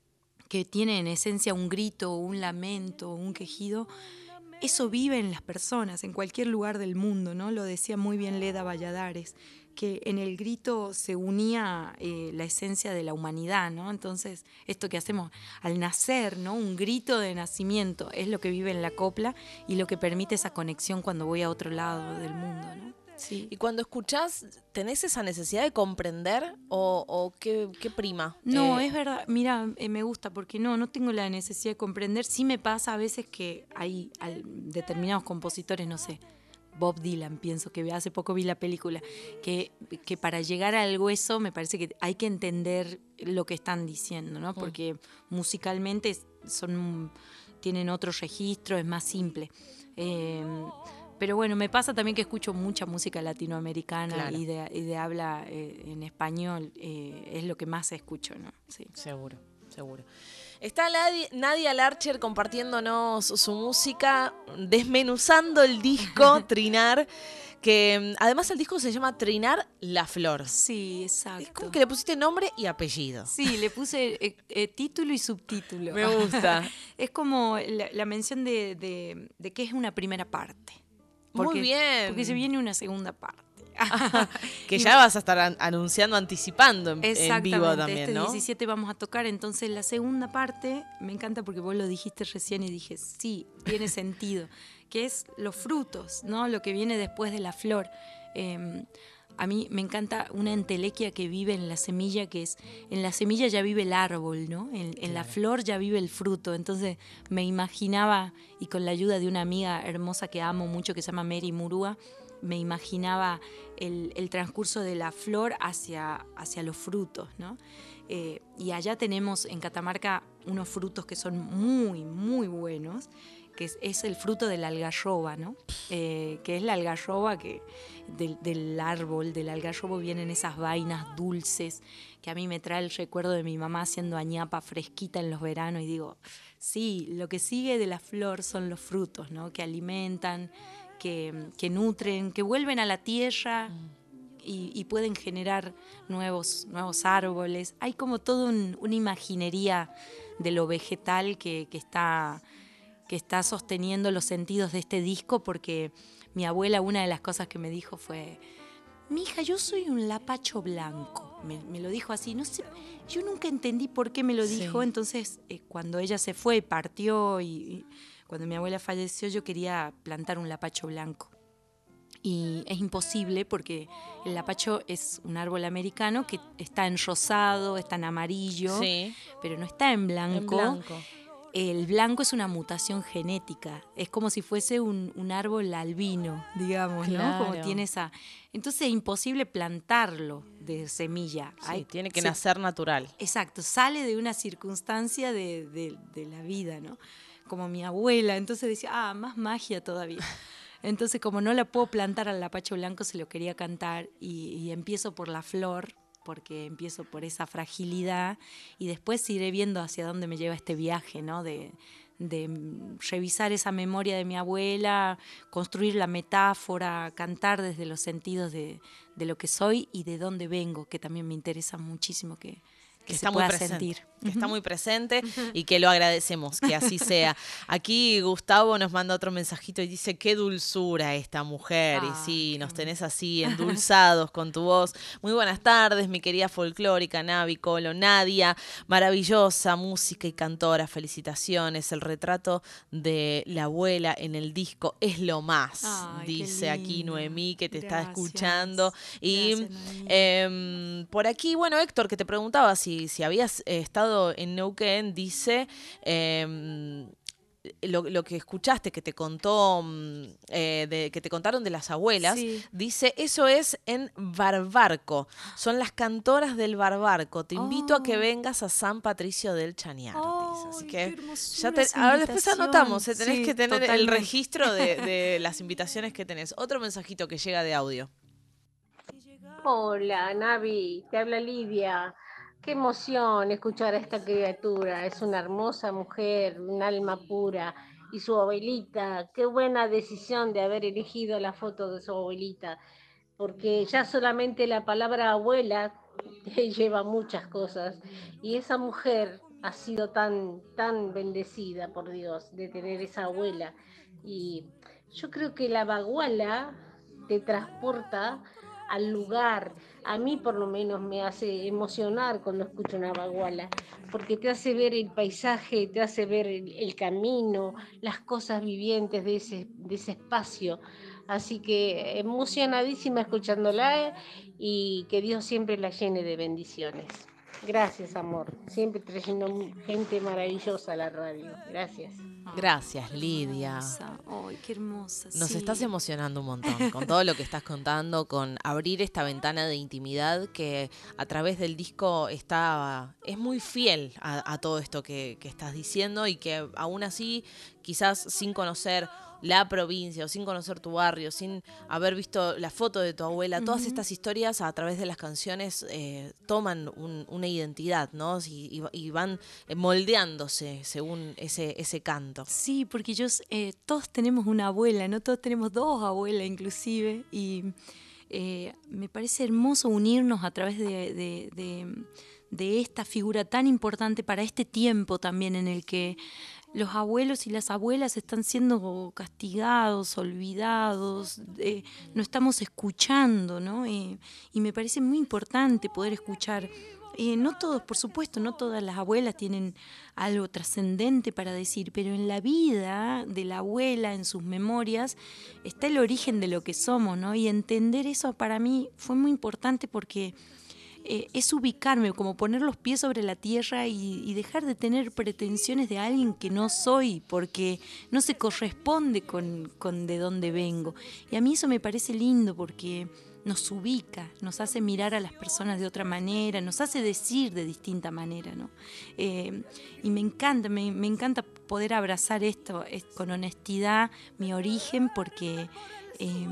que tiene en esencia un grito, un lamento, un quejido, eso vive en las personas, en cualquier lugar del mundo, ¿no? Lo decía muy bien Leda Valladares, que en el grito se unía eh, la esencia de la humanidad, ¿no? Entonces, esto que hacemos al nacer, ¿no? Un grito de nacimiento es lo que vive en la copla y lo que permite esa conexión cuando voy a otro lado del mundo, ¿no? Sí. Y cuando escuchás, ¿tenés esa necesidad de comprender o, o qué, qué prima? No, Eh, es verdad, mira, eh, me gusta porque no, no tengo la necesidad de comprender. Sí me pasa a veces que hay al- determinados compositores, no sé, Bob Dylan, pienso que hace poco vi la película, que, que para llegar al hueso me parece que hay que entender lo que están diciendo, ¿no? Porque musicalmente son, tienen otro registro, es más simple. Eh, pero bueno, me pasa también que escucho mucha música latinoamericana Claro. y, de, y de habla eh, en español, eh, es lo que más escucho, ¿no? Sí. Seguro, seguro. Está Ladi- Nadia Larcher compartiéndonos su música, desmenuzando el disco Trinar, que mm, además el disco se llama Trinar La Flor. Sí, Es exacto. como que le pusiste nombre y apellido. Sí, le puse eh, eh, título y subtítulo. Me gusta. Es como la, la mención de, de, de que es una primera parte. Muy bien. Porque se viene una segunda parte. Que Y- ya vas a estar an- anunciando, anticipando en, en Exactamente, vivo también, este ¿no? diecisiete vamos a tocar, entonces la segunda parte, me encanta porque vos lo dijiste recién y dije, sí, tiene sentido, que es los frutos, ¿no? Lo que viene después de la flor. Eh, a mí me encanta una entelequia que vive en la semilla, que es, en la semilla ya vive el árbol, ¿no? En, en la flor ya vive el fruto, entonces me imaginaba, y con la ayuda de una amiga hermosa que amo mucho, que se llama Mary Murúa, me imaginaba el, el transcurso de la flor hacia, hacia los frutos, ¿no? Eh, y allá tenemos en Catamarca unos frutos que son muy, muy buenos, que es, es el fruto de la algarroba, ¿no? Eh, que es la algarroba que del, del árbol del algarrobo vienen esas vainas dulces que a mí me trae el recuerdo de mi mamá haciendo añapa fresquita en los veranos y digo, sí, lo que sigue de la flor son los frutos, ¿no? Que alimentan, que, que nutren, que vuelven a la tierra y, y pueden generar nuevos, nuevos árboles. Hay como toda un, una imaginería de lo vegetal que, que, está, que está sosteniendo los sentidos de este disco, porque mi abuela, una de las cosas que me dijo fue, mija, yo soy un lapacho blanco. Me, me lo dijo así, no sé, yo nunca entendí por qué me lo dijo, Sí. entonces eh, cuando ella se fue, partió y... y cuando mi abuela falleció yo quería plantar un lapacho blanco y es imposible porque el lapacho es un árbol americano que está en rosado, está en amarillo, Sí, pero no está en blanco. en blanco. el blanco es una mutación genética, es como si fuese un, un árbol albino, digamos, Claro. ¿no? Como tiene esa... Entonces es imposible plantarlo de semilla. Sí, Hay- tiene que se- nacer natural. Exacto, sale de una circunstancia de, de- de la vida, ¿no? Como mi abuela, entonces decía, ah, más magia todavía. Entonces, como no la puedo plantar al lapacho blanco, se lo quería cantar y, y empiezo por la flor, porque empiezo por esa fragilidad y después iré viendo hacia dónde me lleva este viaje, ¿no? De, de mm, revisar esa memoria de mi abuela, construir la metáfora, cantar desde los sentidos de, de lo que soy y de dónde vengo, que también me interesa muchísimo que, que, Que se está muy pueda presente, sentir. que está muy presente y que lo agradecemos, que así sea. Aquí Gustavo nos manda otro mensajito y dice, qué dulzura esta mujer. Ah, y sí, qué nos bueno. tenés así endulzados con tu voz. Muy buenas tardes, mi querida folclórica, Navi, Colo, Nadia. Maravillosa música y cantora, felicitaciones. El retrato de la abuela en el disco es lo más, Ay, qué dice aquí lindo. Noemí, que te está Gracias. escuchando. Y Gracias, Noemí. eh, por aquí, bueno, Héctor, que te preguntaba si, si habías eh, estado en Neuquén, dice eh, lo, lo que escuchaste, que te contó, mm, eh, de, que te contaron de las abuelas, Sí. dice, eso es en Barbarco, son las cantoras del Barbarco, te invito a que Oh. vengas a San Patricio del Chañar, dice. Así Ay, que qué ya hermosura te, esa ahora después invitación. anotamos, eh, tenés Sí, que tener el totalmente. registro de, de las invitaciones que tenés. Otro mensajito que llega de audio. Hola, Navi, te habla Lidia. Qué emoción escuchar a esta criatura. Es una hermosa mujer, un alma pura. Y su abuelita, qué buena decisión de haber elegido la foto de su abuelita, porque ya solamente la palabra abuela lleva muchas cosas. Y esa mujer ha sido tan, tan bendecida por Dios de tener esa abuela. Y yo creo que la baguala te transporta al lugar. A mí por lo menos me hace emocionar cuando escucho una baguala, porque te hace ver el paisaje, te hace ver el, el camino, las cosas vivientes de ese, de ese espacio. Así que emocionadísima escuchándola, y que Dios siempre la llene de bendiciones. Gracias, amor. Siempre trayendo gente maravillosa a la radio. Gracias. Gracias, Qué Lidia. hermosa. Ay, qué hermosa. Nos sí. estás emocionando un montón con todo lo que estás contando, con abrir esta ventana de intimidad que a través del disco está, es muy fiel a, a todo esto que, que estás diciendo y que aún así, quizás sin conocer la provincia o sin conocer tu barrio, sin haber visto la foto de tu abuela, todas Ujú. estas historias a través de las canciones eh, toman un- una identidad, ¿no? Y, y- y van moldeándose según ese, ese canto. Sí, porque yo, eh, todos tenemos una abuela, ¿no? Todos tenemos dos abuelas inclusive, y eh, me parece hermoso unirnos a través de, de, de, de esta figura tan importante para este tiempo también en el que los abuelos y las abuelas están siendo castigados, olvidados, eh, no estamos escuchando, ¿no? Eh, y me parece muy importante poder escuchar. Eh, no todos, por supuesto, no todas las abuelas tienen algo trascendente para decir, pero en la vida de la abuela, en sus memorias, está el origen de lo que somos, ¿no? Y entender eso para mí fue muy importante porque eh, es ubicarme, como poner los pies sobre la tierra y, y dejar de tener pretensiones de alguien que no soy, porque no se corresponde con, con de dónde vengo. Y a mí eso me parece lindo porque nos ubica, nos hace mirar a las personas de otra manera, nos hace decir de distinta manera, ¿no? Eh, y me encanta, me, me encanta poder abrazar esto es, con honestidad, mi origen, porque, eh,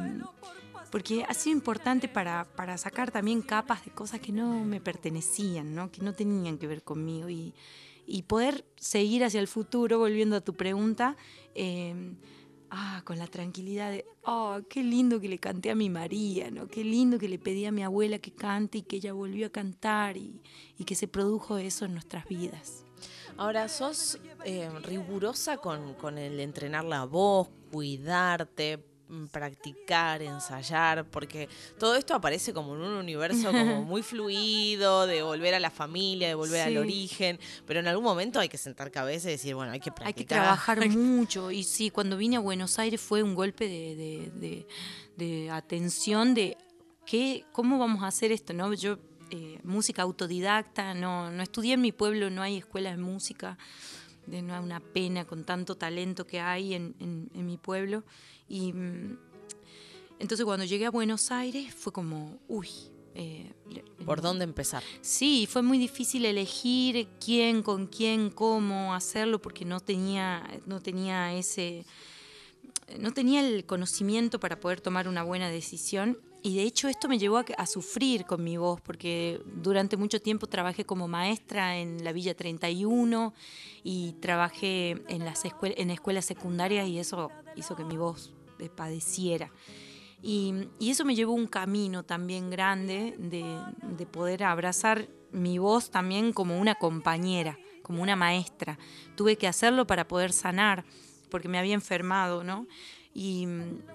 porque ha sido importante para, para sacar también capas de cosas que no me pertenecían, ¿no? Que no tenían que ver conmigo, y, y poder seguir hacia el futuro, volviendo a tu pregunta, eh, Ah, con la tranquilidad de, oh, qué lindo que le canté a mi María, ¿no? Qué lindo que le pedí a mi abuela que cante y que ella volvió a cantar y, y que se produjo eso en nuestras vidas. Ahora, sos eh, rigurosa con, con el entrenar la voz, cuidarte, practicar, ensayar, porque todo esto aparece como en un universo como muy fluido, de volver a la familia, de volver Sí. al origen, pero en algún momento hay que sentar cabeza y decir, bueno, hay que practicar. Hay que trabajar mucho, y sí, cuando vine a Buenos Aires fue un golpe de, de, de, de atención de qué, cómo vamos a hacer esto, ¿no? Yo, eh, música autodidacta, no, no estudié en mi pueblo, no hay escuelas de música. de una, una pena con tanto talento que hay en, en, en mi pueblo. Y mm, entonces cuando llegué a Buenos Aires fue como, uy. Eh, ¿Por dónde empezar? Sí, fue muy difícil elegir quién, con quién, cómo hacerlo, porque no tenía, no tenía ese, no tenía el conocimiento para poder tomar una buena decisión. Y de hecho esto me llevó a, a sufrir con mi voz, porque durante mucho tiempo trabajé como maestra en la Villa treinta y uno y trabajé en, las escuel- en escuelas secundarias, y eso hizo que mi voz padeciera. Y, y eso me llevó un camino también grande de, de poder abrazar mi voz también como una compañera, como una maestra. Tuve que hacerlo para poder sanar, porque me había enfermado, ¿no? Y,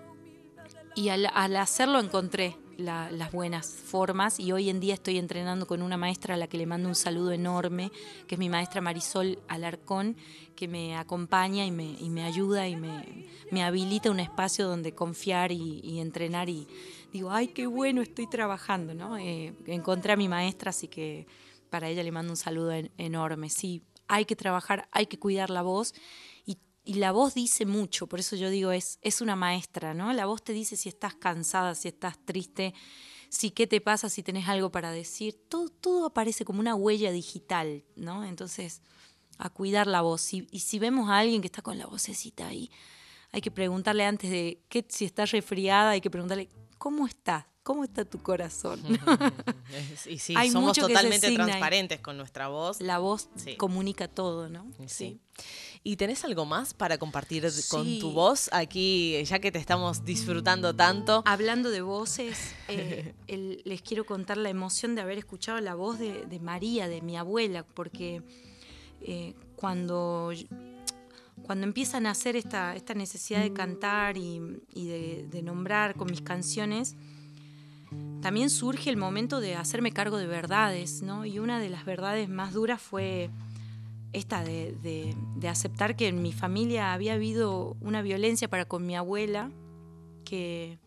y al, al hacerlo encontré la, las buenas formas, y hoy en día estoy entrenando con una maestra a la que le mando un saludo enorme, que es mi maestra Marisol Alarcón, que me acompaña y me, y me ayuda y me, me habilita un espacio donde confiar y, y entrenar, y digo, ay, qué bueno, estoy trabajando, ¿no? Eh, encontré a mi maestra, así que para ella le mando un saludo en, enorme. Sí, hay que trabajar, hay que cuidar la voz, y, y la voz dice mucho, por eso yo digo, es, es una maestra, ¿no? La voz te dice si estás cansada, si estás triste, si qué te pasa, si tenés algo para decir, todo, todo aparece como una huella digital, ¿no? Entonces, a cuidar la voz. Y, y si vemos a alguien que está con la vocecita ahí, hay que preguntarle antes de que, si está resfriada, hay que preguntarle, ¿cómo estás? ¿Cómo está tu corazón? Y sí, Hay somos mucho que totalmente se signa ahí. transparentes con nuestra voz. La voz Sí. comunica todo, ¿no? Sí. ¿Y tenés algo más para compartir Sí. con tu voz aquí, ya que te estamos disfrutando tanto? Hablando de voces, eh, el, les quiero contar la emoción de haber escuchado la voz de, de María, de mi abuela, porque eh, cuando, cuando empiezan a hacer esta, esta necesidad de cantar y, y de, de nombrar con mis canciones, también surge el momento de hacerme cargo de verdades, ¿no? Y una de las verdades más duras fue esta de, de, de aceptar que en mi familia había habido una violencia para con mi abuela que,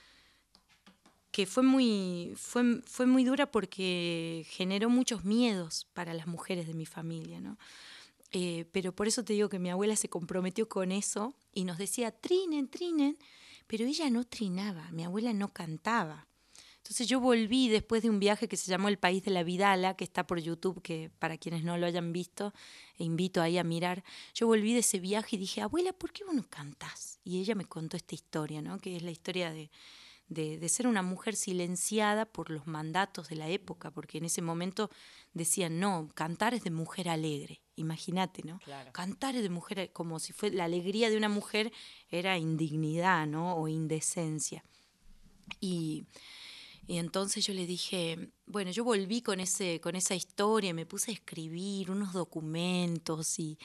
que fue, muy, fue, fue muy dura, porque generó muchos miedos para las mujeres de mi familia, ¿no? Eh, pero por eso te digo que mi abuela se comprometió con eso y nos decía, trinen, trinen, pero ella no trinaba, mi abuela no cantaba. Entonces yo volví después de un viaje que se llamó El País de la Vidala, que está por YouTube, que para quienes no lo hayan visto, e invito ahí a mirar. Yo volví de ese viaje y dije, abuela, ¿por qué vos no cantás? Y ella me contó esta historia, ¿no? Que es la historia de, de, de ser una mujer silenciada por los mandatos de la época, porque en ese momento decían, no, cantar es de mujer alegre. Imagínate, ¿no? Claro. Cantar es de mujer, como si fue la alegría de una mujer era indignidad, ¿no? O indecencia. Y... Y entonces yo le dije, bueno, yo volví con ese, con esa historia, me puse a escribir unos documentos y,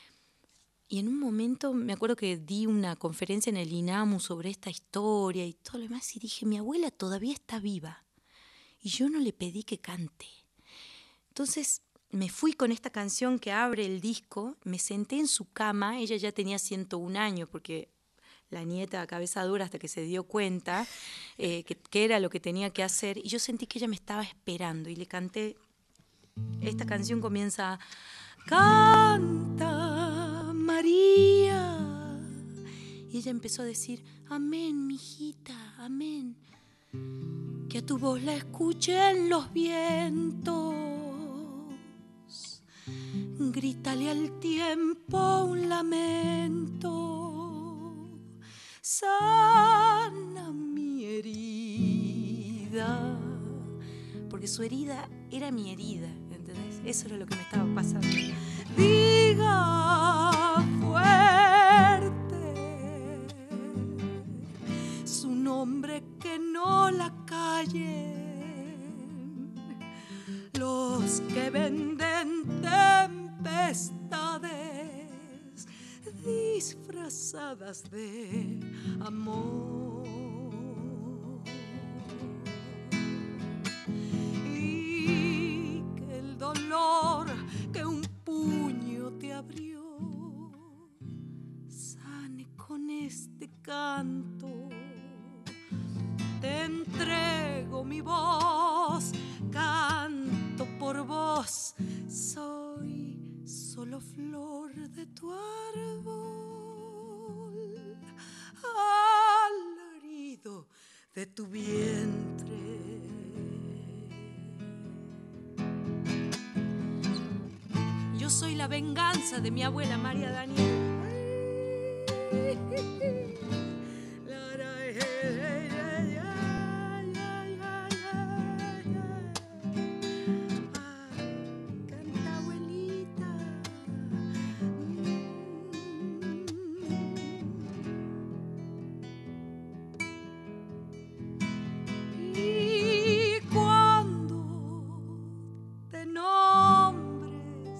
y en un momento me acuerdo que di una conferencia en el INAMU sobre esta historia y todo lo demás, y dije, mi abuela todavía está viva y yo no le pedí que cante. Entonces me fui con esta canción que abre el disco, me senté en su cama, ella ya tenía ciento un años, porque la nieta a cabeza dura hasta que se dio cuenta eh, que, que era lo que tenía que hacer, y yo sentí que ella me estaba esperando y le canté. Esta canción comienza, canta María, y ella empezó a decir, amén, mijita, amén, que a tu voz la escuchen los vientos, grítale al tiempo un lamento, sana mi herida, porque su herida era mi herida, ¿entendés? Eso era lo que me estaba pasando. Diga fuerte su nombre, que no la callen los que venden tempestades disfrazadas de amor, y que el dolor que un puño te abrió sane con este canto. Te entrego mi voz, canto por vos, soy solo solo flor de tu árbol, alarido de tu vientre. Yo soy la venganza de mi abuela María Daniel. Canta, abuelita. Y cuando te nombres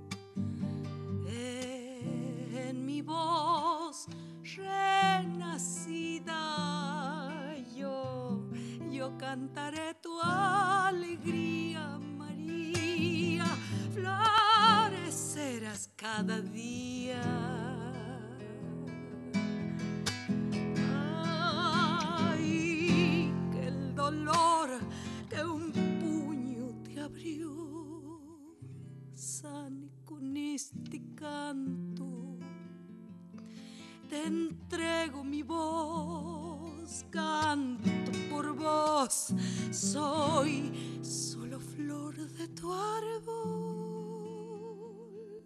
en mi voz renacida, yo, yo cantaré tu alegría, María, florecerás cada día. Ay, que el dolor que un puño te abrió sane con este canto. Te entrego mi voz, canto por vos, soy solo flor de tu árbol,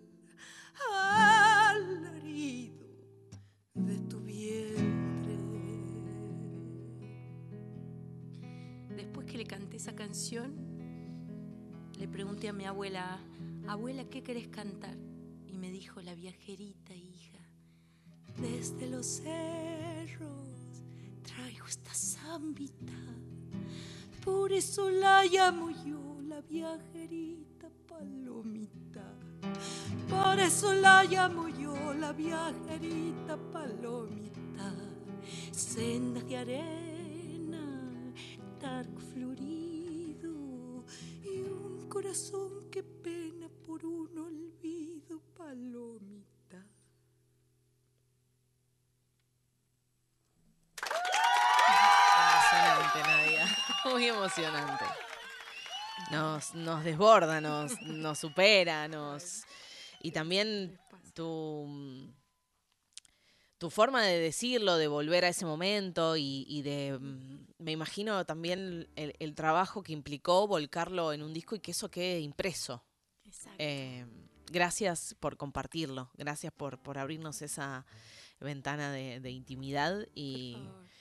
alarido de tu vientre. Después que le canté esa canción, le pregunté a mi abuela, abuela, ¿qué querés cantar? Y me dijo, la viajerita, hija. Desde los cerros traigo esta zambita, por eso la llamo yo la viajerita palomita. Por eso la llamo yo la viajerita palomita. Sendas de arena, tarco florido y un corazón que pena por un olvido, palomita. Nadia, muy emocionante. Nos, nos desborda, nos, nos supera, nos y también tu, tu forma de decirlo, de volver a ese momento y, y de, me imagino también el, el trabajo que implicó volcarlo en un disco y que eso quede impreso. Eh, gracias por compartirlo, gracias por, por abrirnos esa ventana de, de intimidad y...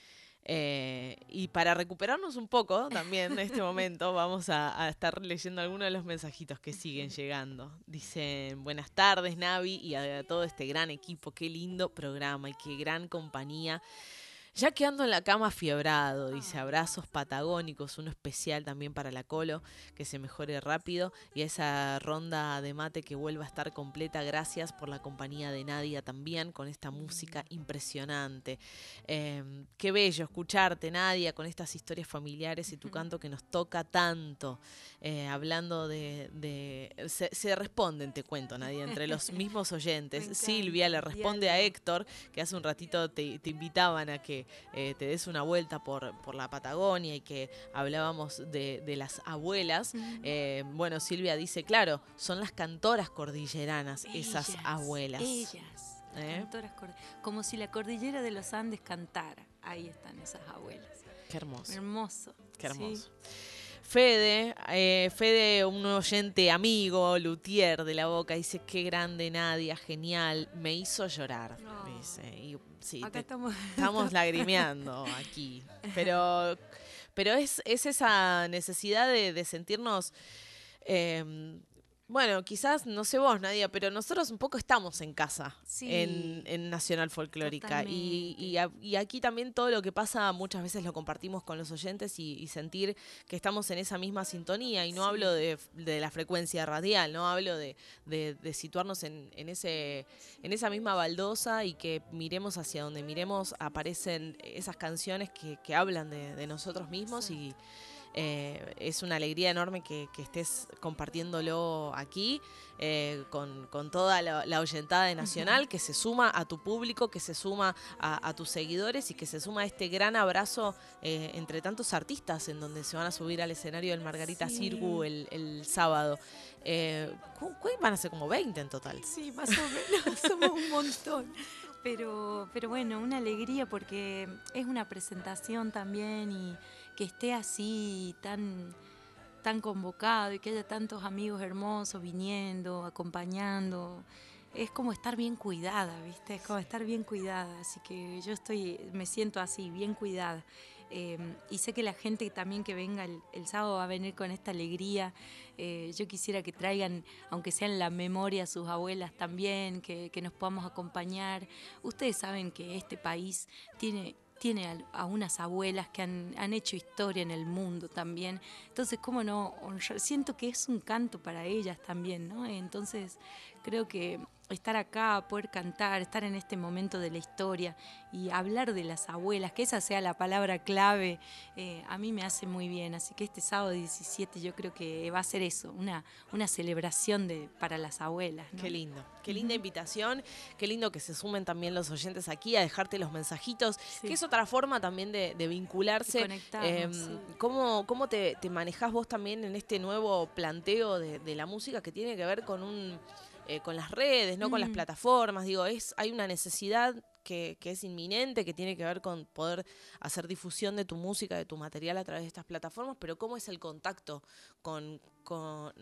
Eh, y para recuperarnos un poco también en este momento vamos a, a estar leyendo algunos de los mensajitos que siguen llegando. Dicen, buenas tardes Navi y a, a todo este gran equipo, qué lindo programa y qué gran compañía. Ya que ando en la cama fiebrado, dice, abrazos patagónicos, uno especial también para la Colo, que se mejore rápido, y a esa ronda de mate que vuelva a estar completa. Gracias por la compañía de Nadia también, con esta música impresionante. Eh, qué bello escucharte, Nadia, con estas historias familiares y tu canto que nos toca tanto. Eh, hablando de... de se, se responden, te cuento, Nadia, entre los mismos oyentes. Silvia le responde a Héctor, que hace un ratito te, te invitaban a que Eh, te des una vuelta por, por la Patagonia y que hablábamos de, de las abuelas. Uh-huh. Eh, bueno, Silvia dice, claro, son las cantoras cordilleranas, ellas, esas abuelas. Ellas, ¿Eh? cantoras cordilleranas. Como si la cordillera de los Andes cantara. Ahí están esas abuelas. Qué hermoso. Hermoso. Qué hermoso. Sí. Fede, eh, Fede, un oyente amigo, luthier de La Boca, dice, qué grande Nadia, genial, me hizo llorar. No. Dice, y, sí, Acá te, estamos... estamos lagrimeando aquí. Pero, pero es, es esa necesidad de, de sentirnos... Eh, Bueno, quizás, no sé vos, Nadia, pero nosotros un poco estamos en casa sí, en, en Nacional Folclórica. Y, y, y aquí también todo lo que pasa muchas veces lo compartimos con los oyentes y, y sentir que estamos en esa misma sintonía. Y no sí. hablo de, de la frecuencia radial, no hablo de, de, de situarnos en, en, ese, en esa misma baldosa y que miremos hacia donde miremos, aparecen esas canciones que, que hablan de, de nosotros mismos sí. y... Eh, es una alegría enorme que, que estés compartiéndolo aquí eh, con, con toda la, la oyentada de Nacional, que se suma a tu público, que se suma a, a tus seguidores y que se suma a este gran abrazo eh, entre tantos artistas en donde se van a subir al escenario del Margarita Sí. Xirgu el, el sábado. Eh, ¿cu- cu- van a ser como veinte en total. Sí, más o menos, somos un montón. Pero, pero bueno, una alegría porque es una presentación también y que esté así tan, tan convocado y que haya tantos amigos hermosos viniendo, acompañando. Es como estar bien cuidada, ¿viste? Es como estar bien cuidada. Así que yo estoy, me siento así, bien cuidada. Eh, y sé que la gente también que venga el, el sábado va a venir con esta alegría. Eh, yo quisiera que traigan, aunque sea en la memoria, a sus abuelas también, que, que nos podamos acompañar. Ustedes saben que este país tiene... tiene a, a unas abuelas que han, han hecho historia en el mundo también. Entonces, ¿cómo no honrar? Siento que es un canto para ellas también, ¿no? Entonces, creo que estar acá, poder cantar, estar en este momento de la historia y hablar de las abuelas, que esa sea la palabra clave, eh, a mí me hace muy bien. Así que este sábado diecisiete yo creo que va a ser eso, una, una celebración de, para las abuelas, ¿no? Qué lindo, qué linda uh-huh. invitación, qué lindo que se sumen también los oyentes aquí a dejarte los mensajitos, sí. que es otra forma también de, de vincularse. De conectarnos, eh, sí. ¿Cómo, cómo te, te manejás vos también en este nuevo planteo de, de la música que tiene que ver con un eh, con las redes, no mm. con las plataformas? Digo, es hay una necesidad que, que es inminente, que tiene que ver con poder hacer difusión de tu música, de tu material a través de estas plataformas, pero ¿cómo es el contacto con... con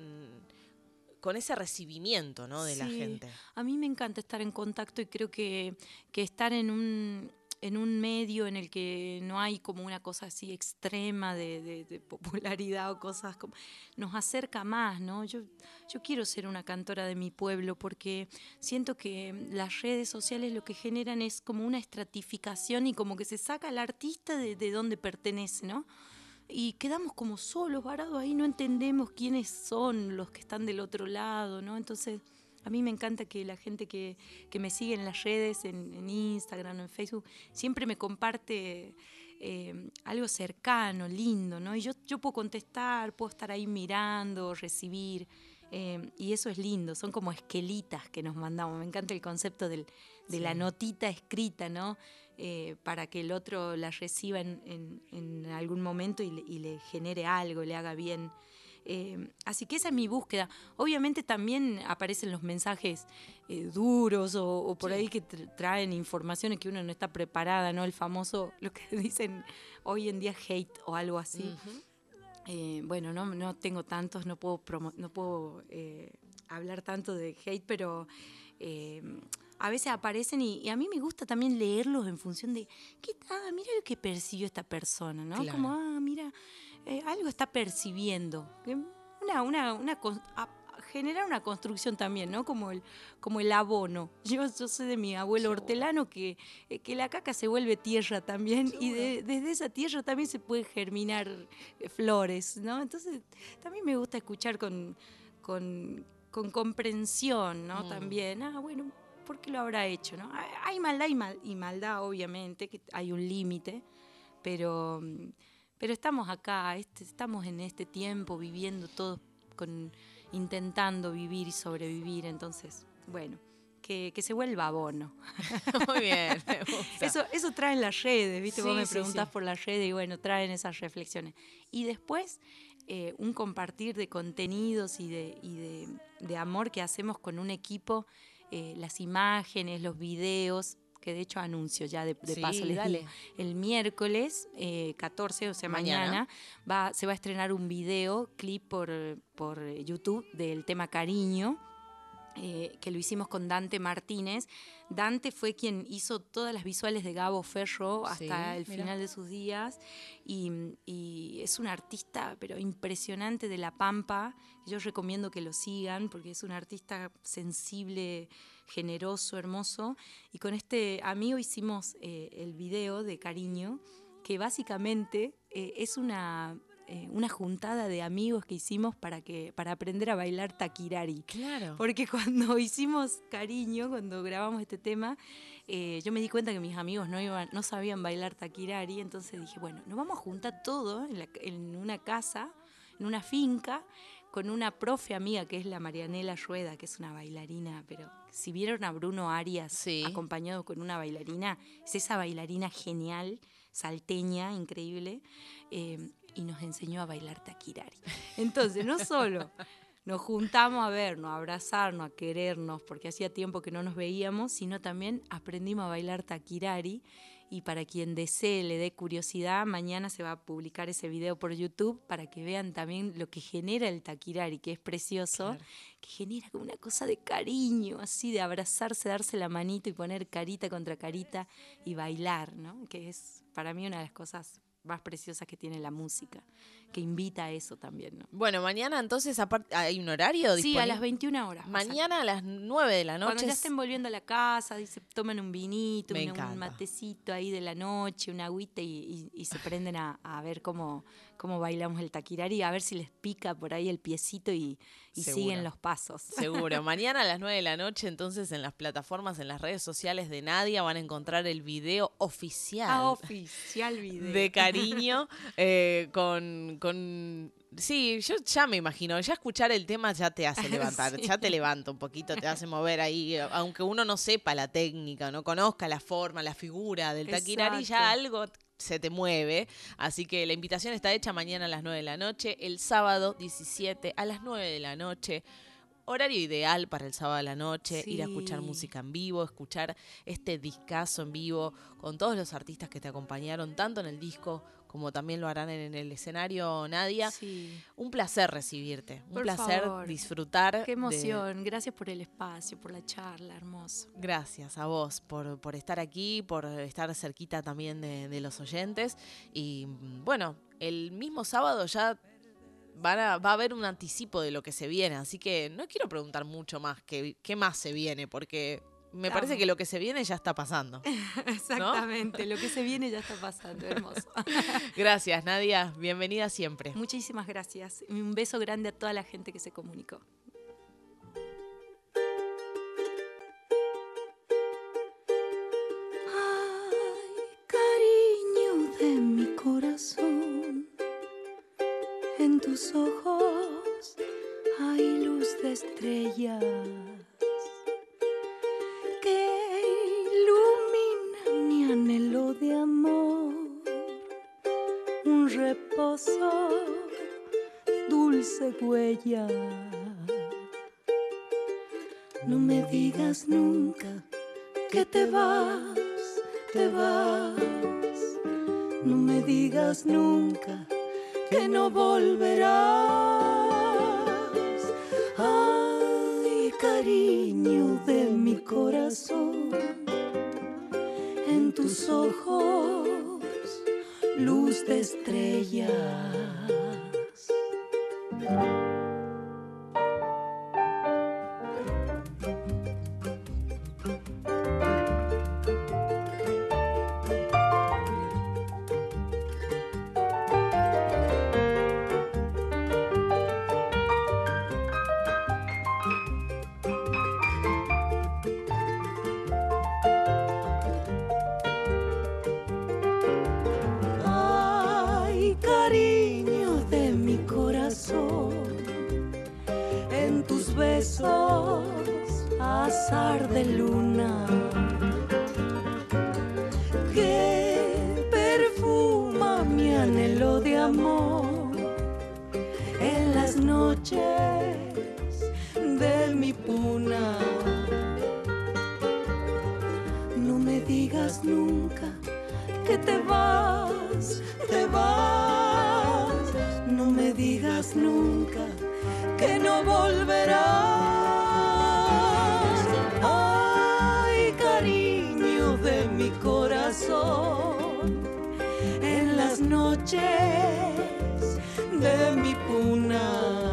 con ese recibimiento, ¿no?, de sí, la gente? A mí me encanta estar en contacto y creo que, que estar en un, en un medio en el que no hay como una cosa así extrema de, de, de popularidad o cosas como... nos acerca más, ¿no? Yo, yo quiero ser una cantora de mi pueblo porque siento que las redes sociales lo que generan es como una estratificación y como que se saca al artista de, de donde pertenece, ¿no? Y quedamos como solos, varados ahí, no entendemos quiénes son los que están del otro lado, ¿no? Entonces, a mí me encanta que la gente que, que me sigue en las redes, en, en Instagram o en Facebook, siempre me comparte eh, algo cercano, lindo, ¿no? Y yo, yo puedo contestar, puedo estar ahí mirando, recibir, eh, y eso es lindo, son como esquelitas que nos mandamos. Me encanta el concepto del, de sí. la notita escrita, ¿no? Eh, para que el otro la reciba en, en, en algún momento y le, y le genere algo, le haga bien. Eh, así que esa es mi búsqueda. Obviamente también aparecen los mensajes eh, duros o, o por sí. ahí que traen informaciones que uno no está preparada, ¿no? El famoso, lo que dicen hoy en día, hate o algo así. Uh-huh. Eh, bueno, no, no tengo tantos, no puedo, promo- no puedo eh, hablar tanto de hate, pero... Eh, a veces aparecen y, y a mí me gusta también leerlos en función de, ¿qué, ah, mira lo que percibió esta persona, ¿no? Claro. Como, ah, mira, eh, algo está percibiendo. Una, una, una, a, generar una construcción también, ¿no? Como el, como el abono. Yo, yo soy de mi abuelo Seguro. hortelano que, eh, que la caca se vuelve tierra también. Seguro. Y de, desde esa tierra también se puede germinar eh, flores, ¿no? Entonces también me gusta escuchar con, con, con comprensión, ¿no? Mm. También, ah, bueno, ¿por qué lo habrá hecho, no? Hay maldad y, mal, y maldad, obviamente, que hay un límite, pero, pero estamos acá, este, estamos en este tiempo viviendo todos, con, intentando vivir y sobrevivir, entonces, bueno, que, que se vuelva abono. Muy bien, me gusta. Eso, eso traen las redes, ¿viste? Sí, Vos me sí, preguntás sí. por las redes y bueno, traen esas reflexiones. Y después, eh, un compartir de contenidos y de, y de, de amor que hacemos con un equipo. Eh, las imágenes, los videos, que de hecho anuncio ya de, de sí, paso les dale. digo. El miércoles eh, catorce, o sea mañana, mañana va, se va a estrenar un video, clip por, por YouTube del tema Cariño, eh, que lo hicimos con Dante Martínez. Dante fue quien hizo todas las visuales de Gabo Ferro hasta sí, el final de sus días y, y es un artista pero impresionante de La Pampa. Yo recomiendo que lo sigan porque es un artista sensible, generoso, hermoso, y con este amigo hicimos eh, el video de Cariño, que básicamente eh, es una eh, una juntada de amigos que hicimos para, que, para aprender a bailar taquirari. Claro. Porque cuando hicimos Cariño, cuando grabamos este tema, eh, yo me di cuenta que mis amigos no, iban, no sabían bailar taquirari, entonces dije, bueno, nos vamos a juntar todo en, la, en una casa, en una finca, con una profe amiga que es la Marianela Rueda, que es una bailarina, pero si vieron a Bruno Arias sí. acompañado con una bailarina, es esa bailarina genial, salteña, increíble, eh, y nos enseñó a bailar taquirari. Entonces, no solo nos juntamos a vernos, a abrazarnos, a querernos, porque hacía tiempo que no nos veíamos, sino también aprendimos a bailar taquirari. Y para quien desee, le dé curiosidad, mañana se va a publicar ese video por YouTube para que vean también lo que genera el taquirari, que es precioso, claro. Que genera como una cosa de cariño, así de abrazarse, darse la manito y poner carita contra carita y bailar, ¿no? Que es para mí una de las cosas más preciosas que tiene la música, que invita a eso también, ¿no? Bueno, mañana entonces aparte ¿hay un horario disponible? Sí, a las veintiuna horas. Mañana a las nueve de la noche. Cuando ya estén volviendo a la casa, dice, toman un vinito, Me un, un matecito ahí de la noche, una agüita y, y, y se prenden a, a ver cómo, cómo bailamos el taquirari, a ver si les pica por ahí el piecito y, y siguen los pasos. Seguro. Mañana a las nueve de la noche, entonces en las plataformas, en las redes sociales de Nadia van a encontrar el video oficial. Ah, oficial video. De Cariño, eh, con, con... Sí, yo ya me imagino, ya escuchar el tema ya te hace levantar, sí. Ya te levanta un poquito, te hace mover ahí, aunque uno no sepa la técnica, no conozca la forma, la figura del taquirari, ya algo se te mueve. Así que la invitación está hecha mañana a las nueve de la noche, el sábado diecisiete a las nueve de la noche. Horario ideal para el sábado a la noche, sí. Ir a escuchar música en vivo, escuchar este discazo en vivo con todos los artistas que te acompañaron, tanto en el disco como también lo harán en el escenario, Nadia. Sí. Un placer recibirte, un por placer favor. disfrutar. Qué emoción, de... gracias por el espacio, por la charla, hermoso. Gracias a vos por, por estar aquí, por estar cerquita también de, de los oyentes. Y bueno, el mismo sábado ya van a, va a haber un anticipo de lo que se viene, así que no quiero preguntar mucho más qué, qué más se viene, porque me Vamos. parece que lo que se viene ya está pasando. Exactamente, ¿no? Lo que se viene ya está pasando, hermoso. Gracias, Nadia, bienvenida siempre. Muchísimas gracias. Un beso grande a toda la gente que se comunicó. Ay, cariño de mi corazón, en tus ojos hay luz de estrellas que ilumina mi anhelo de amor, un reposo, dulce huella. No me digas nunca que te vas, te vas. No me digas nunca que no volverás. Ay, cariño de mi corazón, en tus ojos luz de estrellas. Azar de luna que perfuma mi anhelo de amor en las noches de mi puna. No me digas nunca que te vas, te vas. No me digas nunca que no volverás. Ay, cariño de mi corazón, en las noches de mi puna.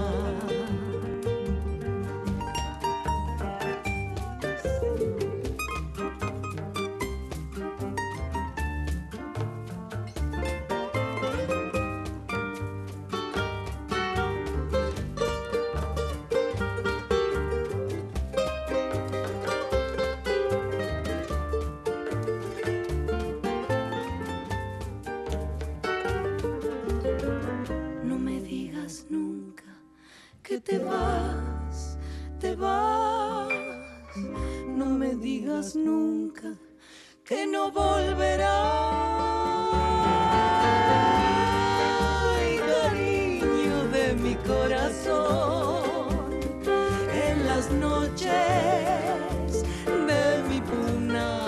que te vas, te vas. No me digas nunca que no volverás. Ay, cariño de mi corazón, en las noches de mi puna.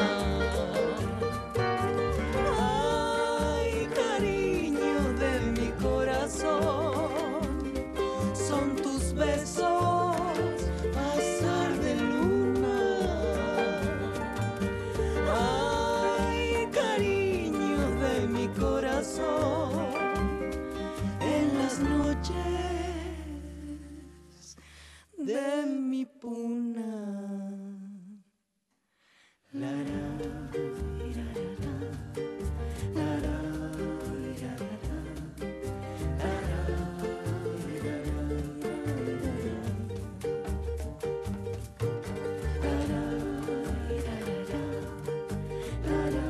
Ay, cariño de mi corazón, son tus besos, pasar de luna. Ay, cariño de mi corazón, en las noches de mi puna. La, la, irarara, la, la, irarara, la, la, irarara, la, la, irarara, la, la,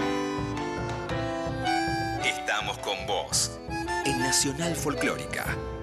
Estamos con vos en Nacional Folclórica.